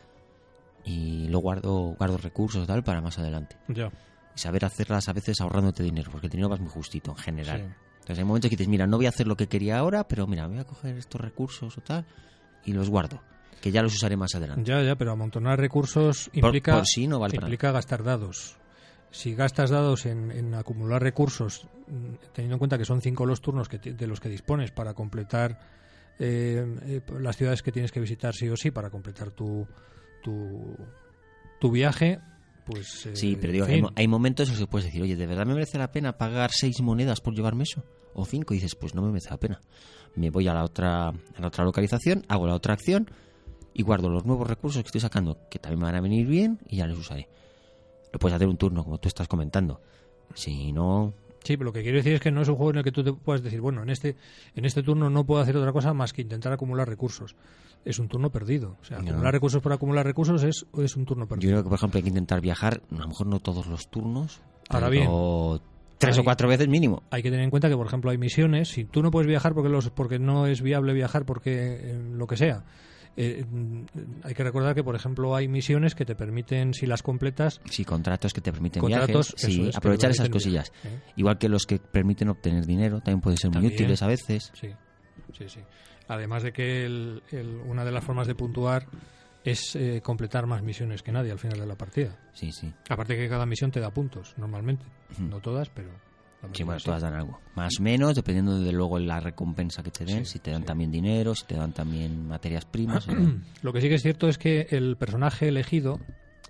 y lo guardo guardo recursos tal para más adelante. Ya. Y saber hacerlas a veces ahorrándote dinero, porque el dinero vas muy justito en general. Sí. Entonces hay momentos que dices, mira, no voy a hacer lo que quería ahora, pero mira, voy a coger estos recursos o tal y los guardo, que ya los usaré más adelante. Ya, ya, pero amontonar recursos Por- implica por sí no vale para implica gastar dados. Si gastas dados en, en acumular recursos, mm, teniendo en cuenta que son cinco los turnos que ti- de los que dispones para completar eh, eh, las ciudades que tienes que visitar sí o sí para completar tu tu, tu viaje, pues eh, Sí, pero digo, en hay, fin. mo- hay momentos en los que puedes decir, oye, ¿de verdad me merece la pena pagar seis monedas por llevarme eso? O cinco, y dices, pues no me merece la pena. Me voy a la otra a la otra localización, hago la otra acción y guardo los nuevos recursos que estoy sacando, que también me van a venir bien y ya los usaré. Lo puedes hacer un turno, como tú estás comentando. Si no... Sí, pero lo que quiero decir es que no es un juego en el que tú te puedas decir, bueno, en este en este turno no puedo hacer otra cosa más que intentar acumular recursos. Es un turno perdido. O sea, No. acumular recursos por acumular recursos es, es un turno Yo perdido. creo que, por ejemplo, hay que intentar viajar, a lo mejor no todos los turnos, Ahora pero tres hay- o cuatro veces mínimo. Hay que tener en cuenta que, por ejemplo, hay misiones. Si tú no puedes viajar porque los porque no es viable viajar, porque eh, lo que sea, eh, mm, hay que recordar que, por ejemplo, hay misiones que te permiten, si las completas, Sí, contratos que te permiten contratos. viajes, sí, eso es, que aprovechar te esas permiten cosillas. viajar, ¿eh? Igual que los que permiten obtener dinero, también pueden ser muy También. útiles a veces. Sí, sí, sí. Además de que el- el- una de las formas de puntuar es eh, completar más misiones que nadie al final de la partida. Sí, sí. Aparte que cada misión te da puntos, normalmente. Ujú. No todas, pero... la Sí, mayoría bueno, sí. todas dan algo. Más o menos, dependiendo de luego la recompensa que te den. Sí, si te dan sí. también dinero, si te dan también materias primas. o- Lo que sí que es cierto es que el personaje elegido,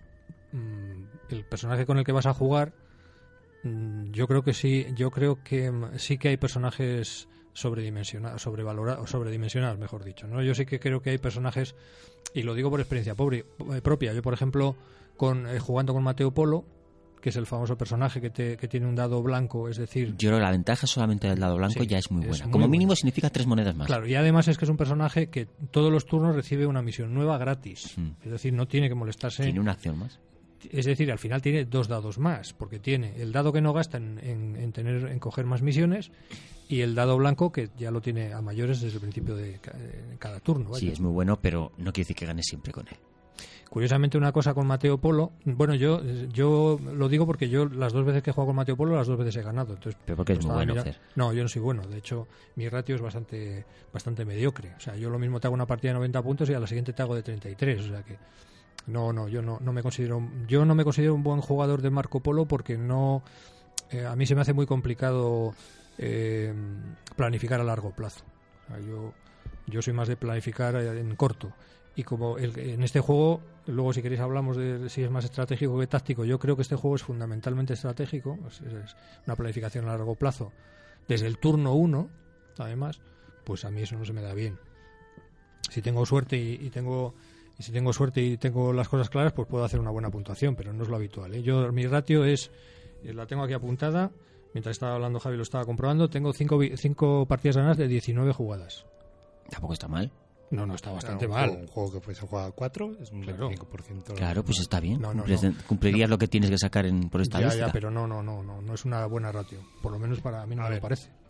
mm, el personaje con el que vas a jugar, mm, yo creo que sí, yo creo que mm, sí que hay personajes sobredimensionados, sobrevalorados, sobredimensionados, mejor dicho, ¿no? Yo sí que creo que hay personajes, y lo digo por experiencia pobre- eh, propia. Yo, por ejemplo, con eh, jugando con Mateo Polo, que es el famoso personaje que, te, que tiene un dado blanco, es decir, Yo creo que la ventaja solamente del lado blanco Sí, ya es muy es buena. muy Como buena. mínimo significa tres monedas más. claro, y además es que es un personaje que todos los turnos recibe una misión nueva gratis. Mm. Es decir, no tiene que molestarse. Tiene una acción más. Es decir, al final tiene dos dados más, porque tiene el dado que no gasta en, en, en tener en coger más misiones y el dado blanco que ya lo tiene a mayores desde el principio de ca- de cada turno. vaya. Sí, es muy bueno, pero no quiere decir que gane siempre con él. Curiosamente, una cosa con Mateo Polo, bueno, yo yo lo digo porque yo las dos veces que he jugado con Mateo Polo, las dos veces he ganado. Entonces, Pero porque es pues muy estaba bueno, mira- Fer. No, yo no soy bueno. De hecho, mi ratio es bastante bastante mediocre. O sea, yo lo mismo te hago una partida de noventa puntos y a la siguiente te hago de treinta y tres. O sea que no, no, yo no, no me considero yo no me considero un buen jugador de Marco Polo porque no eh, a mí se me hace muy complicado eh, planificar a largo plazo. O sea, yo yo soy más de planificar en corto. Y como el- en este juego, luego si queréis hablamos de si es más estratégico que táctico, yo creo que este juego es fundamentalmente estratégico, es, es una planificación a largo plazo. Desde el turno uno, además, pues a mí eso no se me da bien. Si tengo suerte y, y tengo y si tengo suerte y tengo las cosas claras, pues puedo hacer una buena puntuación, pero no es lo habitual, ¿eh? Yo mi ratio es, eh, la tengo aquí apuntada, mientras estaba hablando Javi lo estaba comprobando, tengo cinco, vi- cinco partidas ganadas de diecinueve jugadas. Tampoco está mal. No, no, está bastante un mal. Juego, un juego que pues, se juega a cuatro es un Claro. veinticinco por ciento. Claro, pues está bien. No, no, Cumples- no. Cumplirías lo que tienes que sacar en, por Ya, estadística. ya, pero no, no, no, no, no es una buena ratio. Por lo menos para mí no A me lo ver. parece.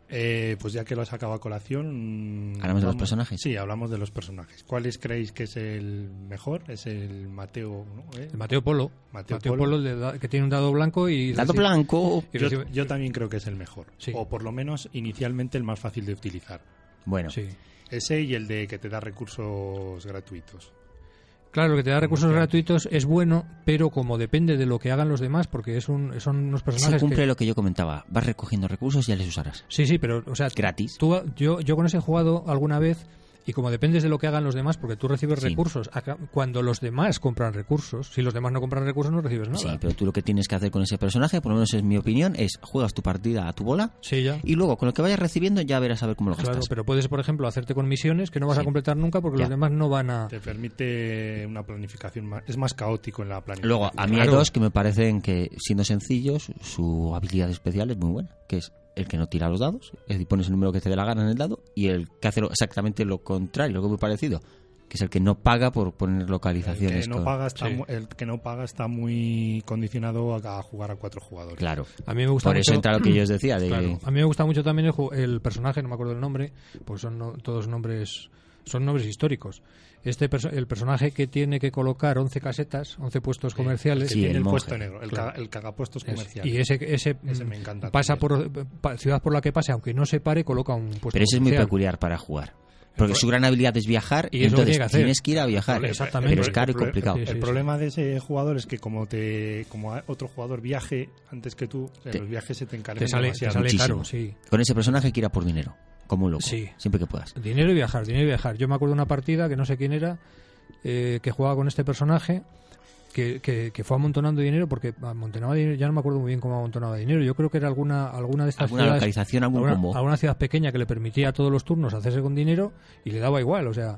Eh, pues ya que lo has sacado a colación... ¿Hablamos de los personajes? Sí, hablamos de los personajes. ¿Cuáles creéis que es el mejor? Es el Mateo... ¿no? ¿Eh? El Mateo Polo. Mateo, Mateo Polo, Polo, el de da- que tiene un dado blanco y... Dado recibe- blanco. y Yo, recibe- yo también creo que es el mejor. Sí. O por lo menos inicialmente el más fácil de utilizar. Bueno, Sí. Ese y el de que te da recursos gratuitos. Claro, que te da recursos Como que- gratuitos es bueno, pero como depende de lo que hagan los demás, porque es un, son unos se personajes cumple que... lo que yo comentaba. Vas recogiendo recursos y ya les usarás. Sí, sí, pero, o sea, Gratis. Tú, yo, yo con ese he jugado alguna vez y como dependes de lo que hagan los demás, porque tú recibes Sí. recursos, acá- cuando los demás compran recursos, si los demás no compran recursos no recibes nada. Sí, pero tú lo que tienes que hacer con ese personaje, por lo menos es mi opinión, es juegas tu partida a tu bola Sí, ya. y luego con lo que vayas recibiendo ya verás a ver cómo lo Claro, gastas. pero puedes, por ejemplo, hacerte con misiones que no vas Sí. a completar nunca porque Ya. los demás no van a... Te permite una planificación más... Es más caótico en la planificación. Luego, a mí hay Claro. dos que me parecen que, siendo sencillos, su habilidad especial es muy buena, que es el que no tira los dados, es decir, pones el número que te dé la gana en el dado, y el que hace lo- exactamente lo contrario, algo muy parecido, que es el que no paga por poner El localizaciones. que, no con- paga está, Sí. mu- el que no paga está muy condicionado a, a jugar a cuatro jugadores. Claro. A mí me gusta Por eso mucho... entra lo que yo os decía, de... Claro. A mí me gusta mucho también el, ju- el personaje, no me acuerdo el nombre, pues son no- todos nombres son nombres históricos. Este perso- el personaje que tiene que colocar once casetas, once puestos comerciales, Que Sí, tiene el el, monje. puesto negro, el, Claro. caga- el cagapuestos es- comerciales. y ese ese, Ese mm, me encanta pasa también. por pa- ciudad por la que pase, aunque no se pare, coloca un puesto Pero ese es muy comercial. peculiar para jugar. Porque su gran habilidad es viajar Y y es lo que entonces tiene que hacer. tienes que ir a viajar. Exactamente. Pero es caro y El pro- complicado. Sí, El sí, problema de ese jugador es que como te como a- otro jugador viaje antes que tú, eh, Te- los viajes se te encargan Te sale, te demasiado. sale Muchísimo. caro, sí. Con ese personaje hay que ir a por dinero, como un loco, Sí. siempre que puedas. Dinero y viajar, dinero y viajar. Yo me acuerdo de una partida que no sé quién era, eh, que jugaba con este personaje, que, que, que fue amontonando dinero, porque amontonaba dinero, ya no me acuerdo muy bien cómo amontonaba dinero. Yo creo que era alguna alguna de estas Alguna ciudades, localización, algún alguna, combo. alguna ciudad pequeña que le permitía a todos los turnos hacerse con dinero y le daba igual, o sea,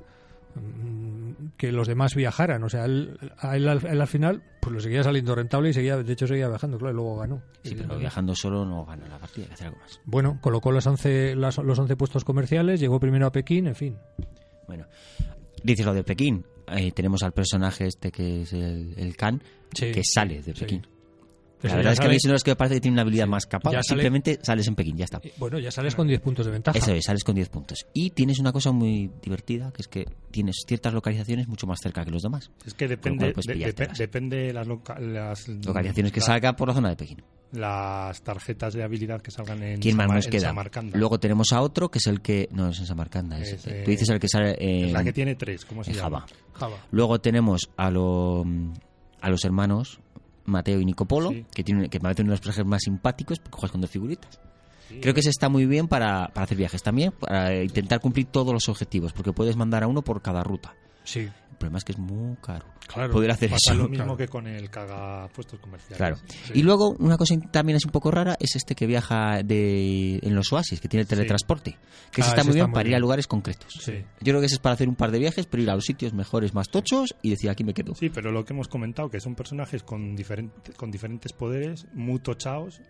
mm, que los demás viajaran. O sea, él, a él, al- él al final pues lo seguía saliendo rentable y seguía, de hecho seguía viajando, claro, y luego ganó. Sí, Y- pero viajando solo no gana la partida, hay que hacer algo más. Bueno, colocó las once, las- los once puestos comerciales, llegó primero a Pekín, en fin. Bueno, dices lo de Pekín. Eh, tenemos al personaje este que es el, el Khan, Sí, que sale de sí. Pekín. Ese La ya verdad es que a sale- mí son los que me parece que tiene una habilidad más capaz. Ya sale- Simplemente sales en Pekín, ya está. Eh, Bueno, ya sales con diez puntos de ventaja. Eso es, sales con diez puntos. Y tienes una cosa muy divertida, que es que tienes ciertas localizaciones mucho más cerca que los demás. Es que Con lo depende cual, pues, de- pillártelas. depe- depende las, loca- las Localizaciones que la- salgan por la zona de Pekín. las tarjetas de habilidad que salgan en, ¿Quién más Samar- nos en queda? Samarcanda. Luego tenemos a otro que es el que... No, es en Samarcanda. Es, Es, eh, eh, tú dices el que sale en, Es la que tiene tres, ¿cómo se en llama? Java. Java. Luego tenemos a, lo- a los hermanos Mateo y Nico Polo, Sí. que, tienen, que me parecen uno de los personajes más simpáticos porque juegas con dos figuritas. Creo que ese está muy bien para, para hacer viajes también, para intentar cumplir todos los objetivos, porque puedes mandar a uno por cada ruta. Sí, El problema es que es muy caro claro. poder hacer Pasa eso. lo mismo claro. que con el cagapuestos comerciales. Claro. Sí. Y luego, una cosa también es un poco rara, es este que viaja de, en los oasis, que tiene el Sí. teletransporte. Que ese Ah, está ese muy bien está muy para ir bien. a lugares concretos. Sí. Yo creo que ese es para hacer un par de viajes, pero ir a los sitios mejores, más tochos, y decir, aquí me quedo. Sí, pero lo que hemos comentado, que son personajes con, diferente, con diferentes poderes, muy tochados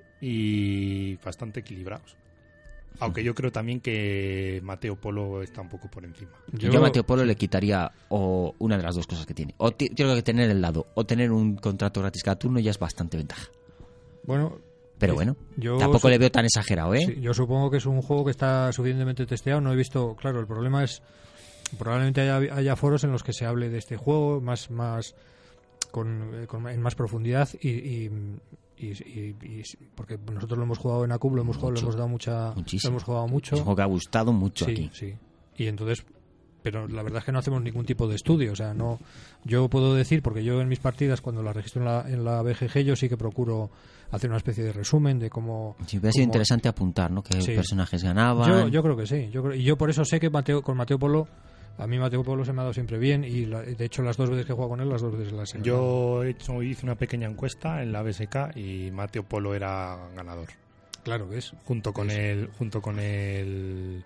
y bastante equilibrados. Aunque yo creo también que Mateo Polo está un poco por encima. Yo, a Mateo Polo le quitaría o una de las dos cosas que tiene. O ti- yo creo que tener el lado o tener un contrato gratis cada turno ya es bastante ventaja. Bueno, Pero Sí, bueno, yo tampoco su- le veo tan exagerado, ¿eh? sí, yo supongo que es un juego que está suficientemente testeado. No he visto, claro, el problema es probablemente haya, haya foros en los que se hable de este juego más, más con, eh, con- en más profundidad y, y, y- y- y- porque nosotros lo hemos jugado en Acub, lo hemos jugado, le Mucho. hemos dado mucha, Muchísimo. lo hemos jugado mucho. Es un juego que ha gustado mucho Sí, aquí. sí. Y entonces, pero la verdad es que no hacemos ningún tipo de estudio. O sea, no. Yo puedo decir, porque yo en mis partidas, cuando las registro en la, en la B G G, yo sí que procuro hacer una especie de resumen de cómo. Sí, hubiera sido cómo- interesante apuntar, ¿no? Que Sí. personajes ganaban. Yo, yo creo que sí. Yo creo- y yo por eso sé que Mateo, con Mateo Polo, a mí Mateo Polo se me ha dado siempre bien. Y la- de hecho, las dos veces que he jugado con él, las dos veces las he ganado. Yo he hecho, hice una pequeña encuesta en la B S K y Mateo Polo era ganador. Claro que es. Junto con Es- el, junto con el,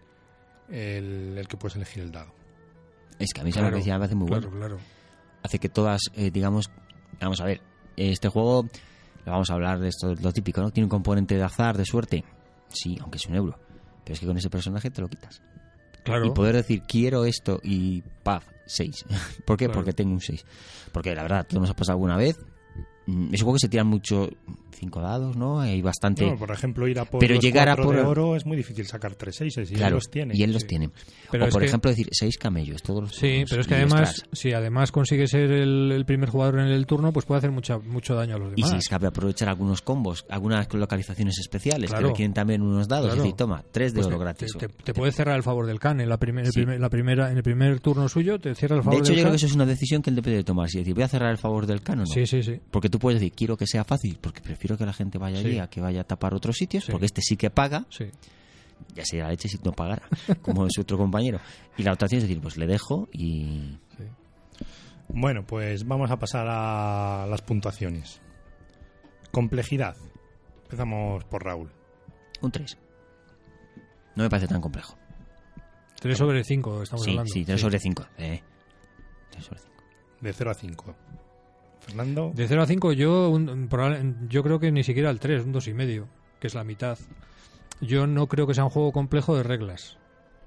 el, el que puedes elegir el dado. Es que a mí se Claro, me decía, me hace muy claro, bueno. claro. Hace que todas, eh, digamos, vamos a ver, este juego, vamos a hablar de esto, lo típico, ¿no? Tiene un componente de azar, de suerte. Sí, aunque es un euro. Pero es que con ese personaje te lo quitas. Claro. Y poder decir, quiero esto y paf, seis. ¿Por qué? Claro. Porque tengo un seis. Porque la verdad, todo nos ha pasado alguna vez mm, es un juego que se tiran mucho cinco dados, ¿no? Hay bastante. No, por ejemplo, ir a por pero los llegar a cuatro por de oro es muy difícil sacar tres seises y claro, él los tiene. y él los Sí. tiene. Pero o es por que- ejemplo decir seis camellos, todos los Sí, turnos, pero es que y además, ostras, si además consigue ser el, el primer jugador en el turno, pues puede hacer mucha, mucho daño a los y demás. si sabe aprovechar algunos combos, algunas localizaciones especiales Claro. que requieren también unos dados, Claro. es decir, toma, tres de Pues oro te, gratis. te, te- te puede cerrar el favor del can en la, primer- el Sí. primer- la primera, en el primer turno suyo, te cierra el favor De hecho, del yo can. creo que eso es una decisión que él debe de tomar. Si decir, voy a cerrar el favor del canon, Sí, sí, sí. porque tú puedes decir, quiero que sea fácil, porque prefiero que la gente vaya Sí. allí a que vaya a tapar otros sitios, Sí. porque este sí que paga, Sí. ya sería la leche si no pagara, como su otro compañero. Y la otra opción es decir, pues le dejo y... Bueno, pues vamos a pasar a las puntuaciones. Complejidad. Empezamos por Raúl. Un tres. No me parece tan complejo. tres sobre cinco estamos Sí, hablando. sí, tres sobre cinco. Eh. tres sobre cinco. De cero a cinco. Fernando. De cero a cinco yo, un- probable- yo creo que ni siquiera el tres, un dos y medio, que es la mitad. Yo no creo que sea un juego complejo de reglas.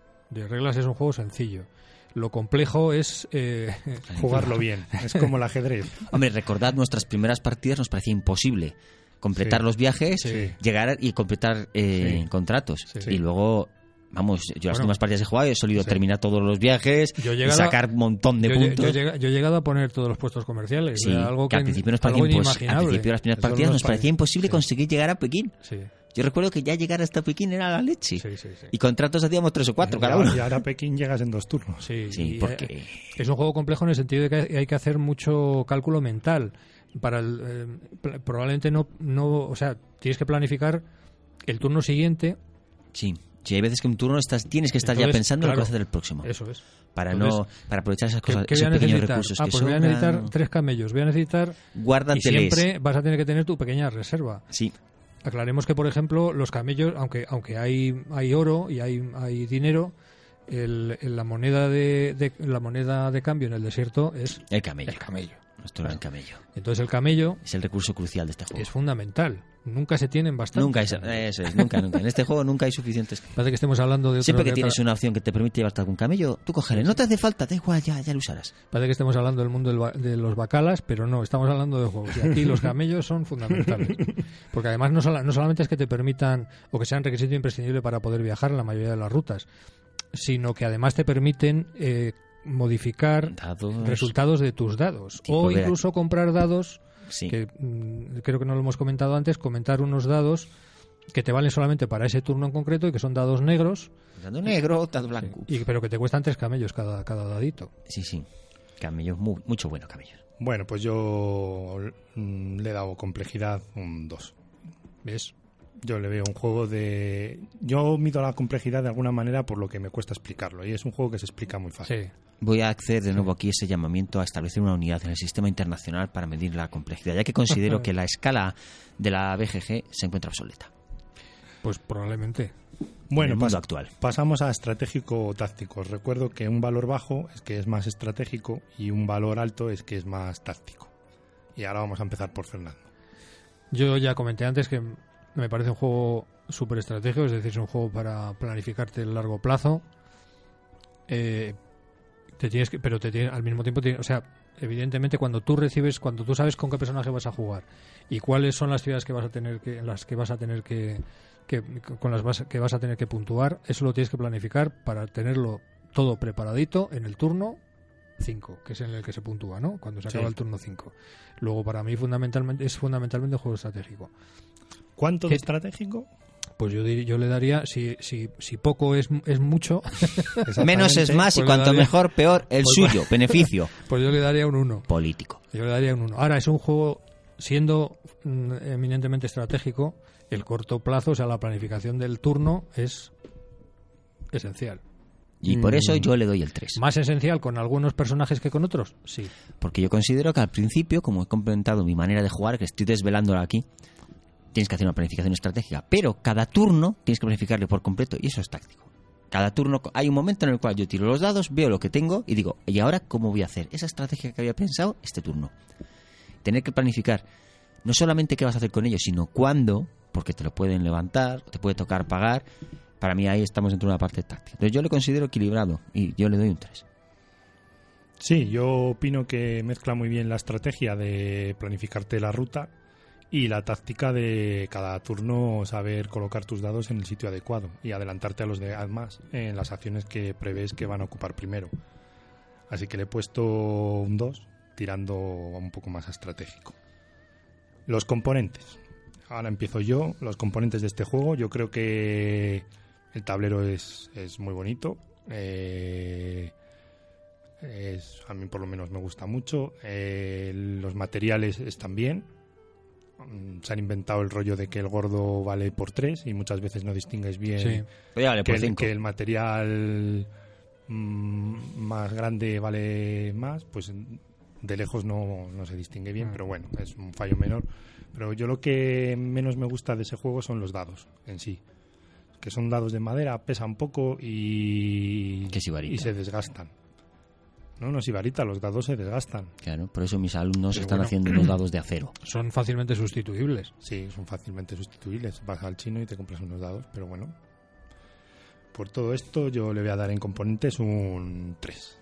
De reglas es un juego sencillo. Lo complejo es... eh, Jugarlo bien. Es como el ajedrez. Hombre, recordad, nuestras primeras partidas nos parecía imposible completar Sí. los viajes, Sí. llegar y completar eh, Sí. contratos. Sí. Y luego, vamos, yo las Bueno. últimas partidas he jugado y he solido Sí. terminar todos los viajes Yo he y llegado sacar un montón de yo, lle- puntos. yo he llega- yo he llegado a poner todos los puestos comerciales. Sí, era algo que que, al principio nos algo parecía impos- al inimaginable. principio de las primeras Eso partidas no nos parecía imposible sí. conseguir llegar a Pekín. Sí, Yo recuerdo que ya llegar hasta Pekín era la leche. sí, sí. sí. Y contratos hacíamos tres o cuatro Y cada ahora- uno. Y ahora a Pekín llegas en dos turnos. Sí, Sí, y, porque- eh, es un juego complejo en el sentido de que hay que hacer mucho cálculo mental. Para el, eh, pl- probablemente no, no, o sea, tienes que planificar el turno siguiente. Sí. Sí, hay veces que un turno estás, tienes que estar ya Entonces, pensando en lo que claro, vas a hacer el próximo. Eso es. Para Entonces, no para aprovechar esas ¿Qué, cosas, qué esos voy a pequeños necesitar? recursos Ah, que pues voy a sobran. necesitar tres camellos. Voy a necesitar. Y Guárdanteles. siempre vas a tener que tener tu pequeña reserva. Sí. Aclaremos que, por ejemplo, los camellos, aunque aunque hay hay oro y hay hay dinero, el, el- la moneda de, de- la moneda de cambio en el desierto es El camello. el camello. Nuestro gran camello. Entonces el camello Es el recurso crucial de este juego. es fundamental. Nunca se tienen bastante. Nunca hay, eso es, nunca, nunca. En este juego nunca hay suficientes. Parece que estemos hablando de otro Siempre que de tienes otra- una opción que te permite llevarte algún camello, tú cógele. No te hace falta, da igual, ya, ya lo usarás. Parece que estemos hablando del mundo del ba- de los bacalas, pero no, estamos hablando de juegos. Y aquí los camellos son fundamentales. Porque además no, sola- no solamente es que te permitan o que sean requisito imprescindible para poder viajar en la mayoría de las rutas, sino que además te permiten eh, modificar Dados. resultados de tus dados. Sí, O poder- incluso comprar dados, Sí. que mm, creo que no lo hemos comentado antes, comentar unos dados que te valen solamente para ese turno en concreto y que son dados negros, Dado negro, dado blanco. y, pero que te cuestan tres camellos cada, cada dadito. Sí, sí. Camello, mu- mucho bueno camello. Bueno, pues yo mm, le he dado complejidad un dos. ¿Ves? Yo le veo un juego de... Yo mido la complejidad de alguna manera por lo que me cuesta explicarlo. Y es un juego que se explica muy fácil. Sí. Voy a hacer de nuevo aquí ese llamamiento a establecer una unidad en el sistema internacional para medir la complejidad, ya que considero que la escala de la B G G se encuentra obsoleta. Pues probablemente. Bueno, en el mundo pas- actual. pasamos a estratégico o táctico. Os recuerdo que un valor bajo es que es más estratégico y un valor alto es que es más táctico. Y ahora vamos a empezar por Fernando. Yo ya comenté antes que me parece un juego súper estratégico, es decir, es un juego para planificarte a largo plazo. Eh, te tienes que, pero te tiene, al mismo tiempo, tiene- o sea, evidentemente cuando tú recibes, cuando tú sabes con qué personaje vas a jugar y cuáles son las ciudades que vas a tener que, en las que vas a tener que, que con las vas, que vas a tener que puntuar, eso lo tienes que planificar para tenerlo todo preparadito en el turno cinco, que es en el que se puntúa, ¿no? Cuando se acaba Sí. el turno cinco. Luego, para mí, fundamentalmente es fundamentalmente un juego estratégico. ¿Cuánto de ¿Qué- estratégico? Pues yo, dir- yo le daría, si, si, si poco es, es mucho, Menos es más y pues le cuanto daría- mejor, peor el pues suyo. Beneficio pues yo le daría un uno. político. Yo le daría un uno. Ahora, es un juego, siendo mm, eminentemente estratégico, el corto plazo, o sea, la planificación del turno es esencial. Y por eso yo le doy el tres. ¿Más esencial con algunos personajes que con otros? Sí. Porque yo considero que al principio, como he complementado mi manera de jugar, que estoy desvelándola aquí, tienes que hacer una planificación estratégica. Pero cada turno tienes que planificarle por completo y eso es táctico. Cada turno, hay un momento en el cual yo tiro los dados, veo lo que tengo y digo, ¿y ahora cómo voy a hacer esa estrategia que había pensado este turno? Tener que planificar no solamente qué vas a hacer con ellos, sino cuándo, porque te lo pueden levantar, te puede tocar pagar. Para mí ahí estamos dentro de una parte táctica. Entonces yo le considero equilibrado y yo le doy un tres. Sí, yo opino que mezcla muy bien la estrategia de planificarte la ruta y la táctica de cada turno saber colocar tus dados en el sitio adecuado y adelantarte a los demás en las acciones que prevés que van a ocupar primero. Así que le he puesto un dos, tirando un poco más a estratégico. Los componentes. Ahora empiezo yo. Los componentes de este juego, yo creo que el tablero es, es muy bonito. Eh, es, a mí por lo menos me gusta mucho. Eh, los materiales están bien. Se han inventado el rollo de que el gordo vale por tres y muchas veces no distingues bien Sí. Oye, vale, que, por el, cinco. que el material mm, más grande vale más, pues de lejos no, no se distingue bien, Mm. pero bueno, es un fallo menor. Pero yo lo que menos me gusta de ese juego son los dados en sí, que son dados de madera, pesan poco y, Que sibarita. y se desgastan. No, no sibarita, los dados se desgastan. Claro, por eso mis alumnos Pero están bueno. haciendo unos dados de acero. Son fácilmente sustituibles. Sí, son fácilmente sustituibles. Vas al chino y te compras unos dados, pero bueno. Por todo esto yo le voy a dar en componentes un tres.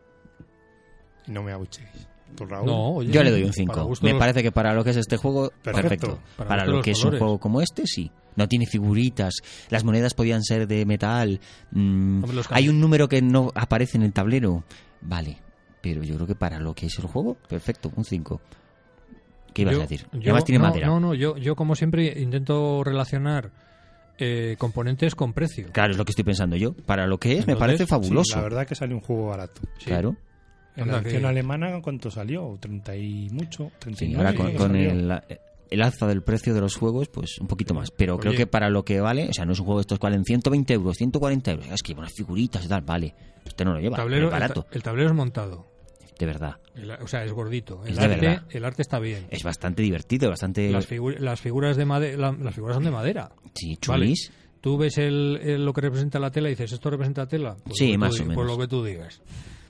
Y no me abuchéis. ¿Tú, Raúl? No, oye, Yo le doy un para cinco. gusto Me los- parece que para lo que es este juego, Perfecto. perfecto. Para Para, gusto lo los que es un colores. juego como este, sí. No tiene figuritas. Las monedas podían ser de metal. mm, Hombre, los hay cambios. un número que no aparece en el tablero. Vale. Pero yo creo que para lo que es el juego, perfecto. Un cinco. ¿Qué ibas Yo- a decir? yo- Además tiene no, madera. No, no, yo, yo como siempre intento relacionar eh, componentes con precio. Claro, es lo que estoy pensando yo. Para lo que es, me Entonces, parece Sí, fabuloso. la verdad que sale un juego barato. Sí. Claro. En Anda, la versión que- alemana, ¿cuánto salió? treinta y mucho. treinta y Sí, nueve ahora con, creo que con salió. el, el alza del precio de los juegos, pues un poquito más. Pero Oye. creo que para lo que vale, o sea, no es un juego de estos que valen ciento veinte euros, ciento cuarenta euros. Es que unas figuritas y tal, vale. Usted no lo El lleva, tablero, es barato, el, ta- el tablero es montado. de verdad. El- o sea, es gordito. El Es de arte, verdad. el arte está bien. Es bastante divertido, bastante... Las, figu- las figuras de madera, las figuras son de madera. Sí, Vale. chulis. Tú ves el, el- lo que representa la tela y dices, ¿esto representa tela? Pues Sí, lo que tú más o di- menos. Pues lo que tú digas.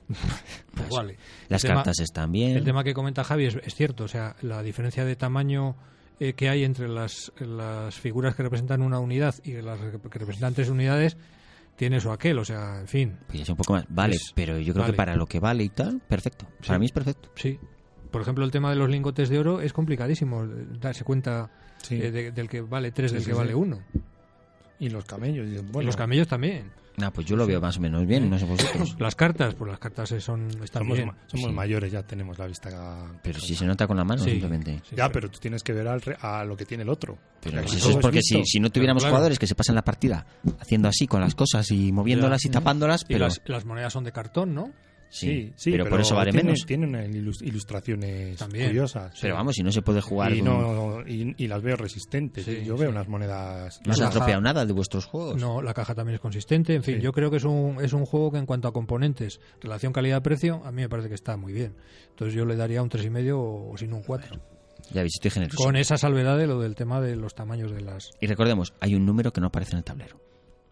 Pues vale. Las El tema- cartas están bien. El tema que comenta Javi es, es cierto, o sea, la diferencia de tamaño eh, que hay entre las, las figuras que representan una unidad y las que representan tres unidades tiene eso aquel, o sea, en fin, Pues ya es un poco más. Vale, Es- pero yo creo vale. que para lo que vale y tal, perfecto. Para Sí. mí es perfecto. sí. Por ejemplo, el tema de los lingotes de oro es complicadísimo, eh, darse cuenta Sí. eh, de- del que vale tres, Sí, del sí, que sí. vale uno. Y los camellos. y, Y Bueno, los camellos también. Ah, pues yo lo veo más o menos bien, no sé vosotros. Las cartas, pues las cartas eh, son están somos, bien. ma- somos Sí. mayores, ya tenemos la vista. ca- Pero si se nota con la mano, Sí, simplemente. sí, Ya, sí. pero tú tienes que ver al re- a lo que tiene el otro. Pero O sea, pues que eso todo es porque si, visto. si no tuviéramos Claro. jugadores que se pasan la partida haciendo así con las cosas y moviéndolas y tapándolas, Y pero las, las monedas son de cartón, ¿no? Sí, sí, pero, por eso vale tiene- menos. Tienen ilus- ilustraciones También. curiosas. Pero vamos, si no se puede jugar, y, con- no, y, y las veo resistentes. Sí, Yo sí. veo unas monedas. no se ha la caja- estropeado nada de vuestros juegos. No, la caja también es consistente. En fin, Sí. yo creo que es un, es un juego que en cuanto a componentes, relación calidad-precio, a mí me parece que está muy bien. Entonces yo le daría un tres y medio o, o sin un cuatro. Ya veis, estoy generoso. Con esa salvedad de lo del tema de los tamaños de las... Y recordemos, hay un número que no aparece en el tablero.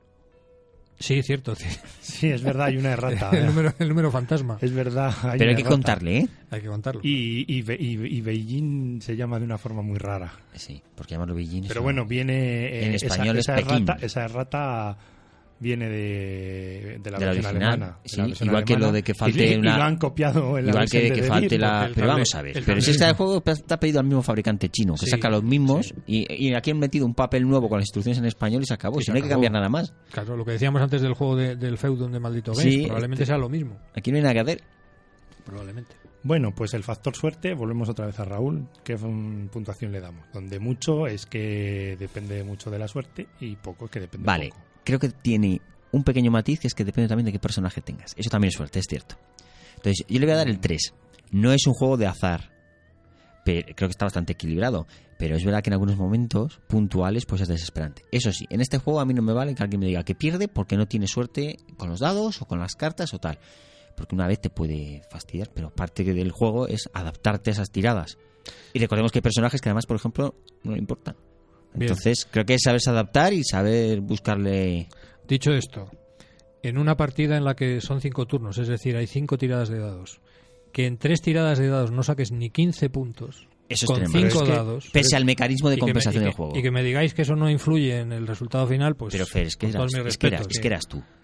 Sí, cierto. sí. Sí, es verdad, hay una errata. el, número, el número fantasma. Es verdad. Hay Pero hay una que errata. contarle, ¿eh? Hay que contarlo. Y, y, Be- y- y Beijing se llama de una forma muy rara. Sí, porque llamarlo Beijing. Pero eso- bueno, viene. eh, En esa- español es esa, Pekín. errata, esa errata viene de, de la De la versión original, alemana. de sí, la versión igual que alemana, lo de que y- falte y, una- lo han copiado en la Igual que, versión que de falte Devir, la... porque el Pero table- vamos a ver. el Pero si tablero- este juego está pedido al mismo fabricante chino, que Sí, saca los mismos, sí. y, y aquí han metido un papel nuevo con las instrucciones en español y se acabó. Y Si se no hay que acabó. cambiar nada más. Claro, lo que decíamos antes del juego de- del Feudum de Maldito Games, Sí, probablemente este- sea lo mismo. Aquí no hay nada que hacer. Probablemente. Bueno, pues el factor suerte, volvemos otra vez a Raúl. ¿Qué mm, puntuación le damos? Donde mucho es que depende mucho de la suerte y poco es que depende Vale, poco. creo que tiene un pequeño matiz que es que depende también de qué personaje tengas. Eso también es suerte, es cierto. Entonces, yo le voy a dar el tres. No es un juego de azar, pero creo que está bastante equilibrado. Pero es verdad que en algunos momentos puntuales pues es desesperante. Eso sí, en este juego a mí no me vale que alguien me diga que pierde porque no tiene suerte con los dados o con las cartas o tal. Porque una vez te puede fastidiar, pero parte del juego es adaptarte a esas tiradas. Y recordemos que hay personajes que además, por ejemplo, no le importan. Bien. Entonces, creo que es saberse adaptar y saber buscarle... Dicho esto, en una partida en la que son cinco turnos, es decir, hay cinco tiradas de dados, que en tres tiradas de dados no saques ni quince puntos, Eso es con tremendo. cinco Pero es que, dados, Pese al mecanismo de y que me- compensación y del que- juego. y que me digáis que eso no influye en el resultado final, pues Pero Fer, es que, con todos eras, mis es, que eras, respetos, es que eras tú.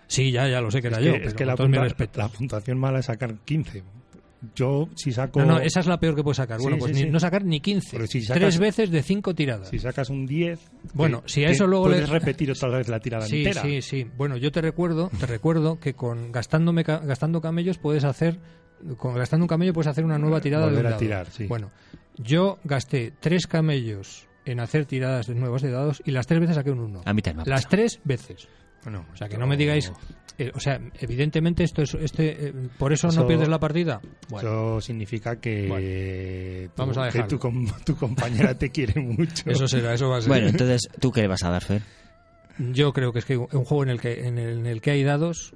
Sí, ya, ya lo sé que era es yo, que, pero es que con la, todos mis punta- respetos. la puntuación mala es sacar quince. Yo, si saco... No, no, esa es la peor que puedes sacar. Sí, Bueno, pues sí, ni- sí. no sacar ni quince. Pero si sacas- Tres veces de cinco tiradas. Si sacas un diez... Bueno, que- si a que eso luego puedes le- repetir otra vez la tirada Sí, entera. sí, sí. Bueno, yo te recuerdo, te recuerdo que con gastándome ca- gastando camellos puedes hacer, con gastando un camello puedes hacer una nueva tirada Volver de un a dado. tirar, sí. Bueno, yo gasté tres camellos en hacer tiradas de nuevas de dados y las tres veces saqué un uno. A mí también me ha Las pasado. tres veces. Bueno, O sea, que esto- no me digáis... eh, o sea, evidentemente esto es... este eh, ¿Por eso, Eso- no pierdes la partida? Bueno, Eso significa que, tu, Vamos a que dejarlo. tu, com- tu compañera te quiere mucho. eso será, eso va a ser. Bueno, entonces, ¿tú qué le vas a dar, Fer? Yo creo que es que un juego en el que en el, en el que hay dados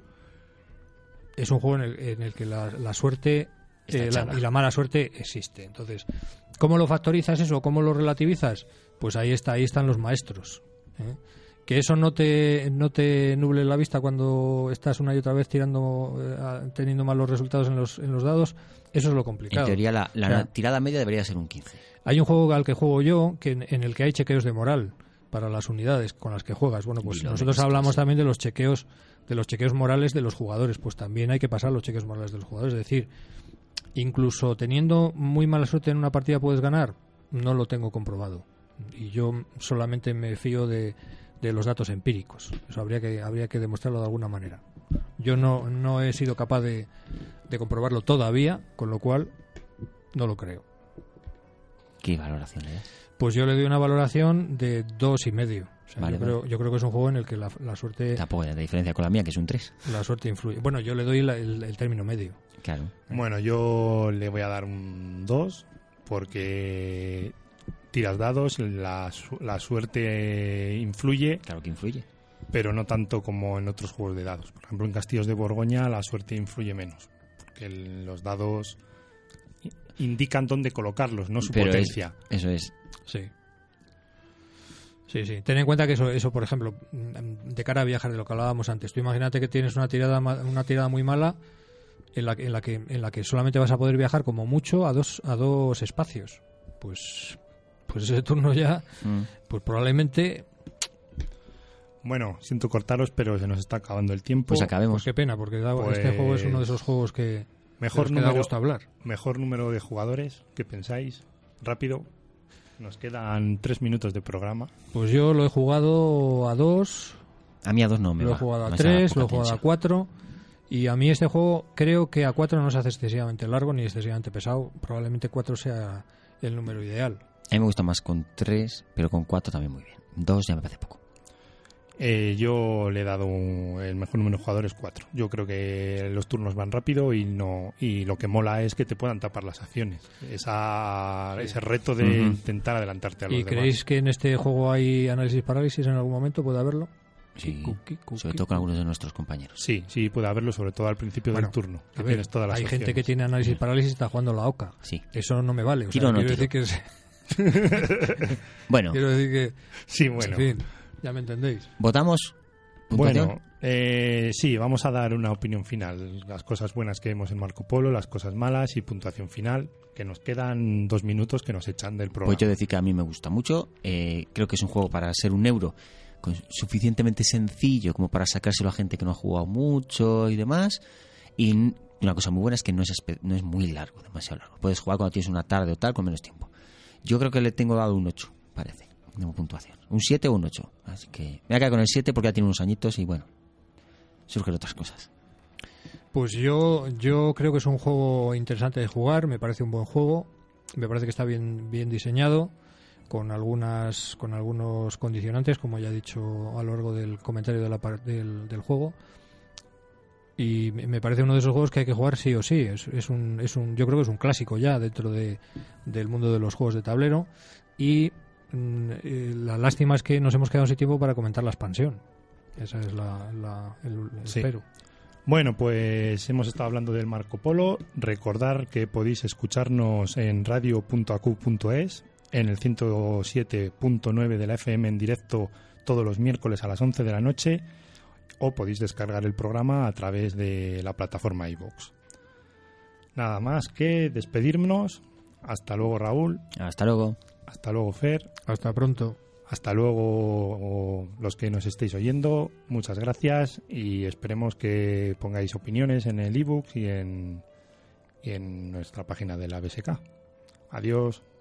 es un juego en el, en el que la, la suerte Está eh, la- echada. y la mala suerte existe. Entonces, ¿cómo lo factorizas eso? ¿Cómo lo relativizas? Pues ahí está, ahí están los maestros. ¿eh? Que eso no te no te nuble la vista cuando estás una y otra vez tirando eh, a- teniendo malos resultados en los en los dados, eso es lo En complicado. teoría, la, la O sea, tirada media debería ser un quince. hay un juego al que juego yo que en, en el que hay chequeos de moral para las unidades con las que juegas. Bueno, pues Y lo nosotros demás, hablamos sí. también de los chequeos de los chequeos morales de los jugadores, pues también hay que pasar los chequeos morales de los jugadores, es decir, incluso teniendo muy mala suerte en una partida puedes ganar, no lo tengo comprobado. Y yo solamente me fío de, de los datos empíricos. Eso habría que habría que demostrarlo de alguna manera. Yo no no he sido capaz de, de comprobarlo todavía, con lo cual no lo creo. ¿Qué valoración le das? Pues yo le doy una valoración de dos y medio. O sea, Vale, yo, vale. creo, yo creo que es un juego en el que la, la suerte Tampoco hay tanta diferencia con la mía, que es un tres. la suerte influye. Bueno, yo le doy la- el, el término medio. Claro. Bueno, yo le voy a dar un dos porque tiras dados, la, su- la suerte influye, Claro que influye. pero no tanto como en otros juegos de dados. Por ejemplo, en Castillos de Borgoña la suerte influye menos, porque el- los dados i- indican dónde colocarlos, no su Pero es- potencia. eso es. Sí. Sí, sí. Ten en cuenta que eso, eso, por ejemplo, mm, de cara a viajar, de lo que hablábamos antes, tú imagínate que tienes una tirada ma- una tirada muy mala en la, que- en la que en la que solamente vas a poder viajar como mucho a dos a dos espacios. Pues pues ese turno ya, Mm. pues probablemente, Bueno, siento cortaros, pero se nos está acabando el tiempo. Pues acabemos. pues qué pena, porque da- Pues- este juego es uno de esos juegos que de Mejor los que da número, gusto hablar. mejor número de jugadores, ¿qué pensáis? Rápido. Nos quedan tres minutos de programa. Pues yo lo he jugado a dos, A mí a dos no me lo he va. jugado a Demasiada tres, lo he poca jugado a tensión. cuatro. Y a mí este juego creo que a cuatro no se hace excesivamente largo ni excesivamente pesado. Probablemente cuatro sea el número ideal. A mí me gusta más con tres, pero con cuatro también muy bien. Dos ya me parece poco. Eh, yo le he dado un- el mejor número de jugadores cuatro. Yo creo que los turnos van rápido y no y lo que mola es que te puedan tapar las acciones. Esa, Ese reto de Ujú. intentar adelantarte a los ¿Y demás. creéis que en este juego hay análisis parálisis en algún momento? ¿Puede haberlo? Sí, Cuqui, cuqui, sobre todo con algunos de nuestros compañeros. Sí, sí, puede haberlo, sobre todo al principio Bueno, del turno. Que A ver, tienes todas las hay gente opciones. que tiene análisis parálisis y está jugando la OCA. Sí. Eso no me vale. O sea, Tiro o no quiero tiro. decir que es- Bueno, quiero decir que, Sí, bueno. en fin, ya me entendéis. ¿votamos? ¿Puntuación? Bueno, eh, sí, vamos a dar una opinión final. Las cosas buenas que vemos en Marco Polo, las cosas malas y puntuación final. Que nos quedan dos minutos que nos echan del programa. Pues yo decir que a mí me gusta mucho. Eh, creo que es un juego para ser un euro con- suficientemente sencillo como para sacárselo a gente que no ha jugado mucho y demás. Y n- una cosa muy buena es que no es, espe- no es muy largo, demasiado largo. Puedes jugar cuando tienes una tarde o tal con menos tiempo. Yo creo que le tengo dado un ocho, parece, de puntuación. Un siete o un ocho. Así que me voy a quedar con el siete porque ya tiene unos añitos y bueno, surgen otras cosas. Pues yo, yo creo que es un juego interesante de jugar, me parece un buen juego, me parece que está bien, bien diseñado, con algunas, con algunos condicionantes, como ya he dicho a lo largo del comentario de la par- del, del juego. Y me me parece uno de esos juegos que hay que jugar sí o sí. Es, es un, es un, yo creo que es un clásico ya dentro de, del mundo de los juegos de tablero. Y mm, eh, la lástima es que nos hemos quedado sin tiempo para comentar la expansión. Esa es la, la el, el Sí. pero. Bueno, pues hemos estado hablando del Marco Polo. Recordar que podéis escucharnos en radio punto a q punto es, en el ciento siete punto nueve de la F M en directo todos los miércoles a las once de la noche, o podéis descargar el programa a través de la plataforma iVoox. Nada más que despedirnos. Hasta luego, Raúl. Hasta luego. Hasta luego, Fer. Hasta pronto. Hasta luego, los que nos estéis oyendo, muchas gracias y esperemos que pongáis opiniones en el ebook y en, y en nuestra página de la B S K. Adiós.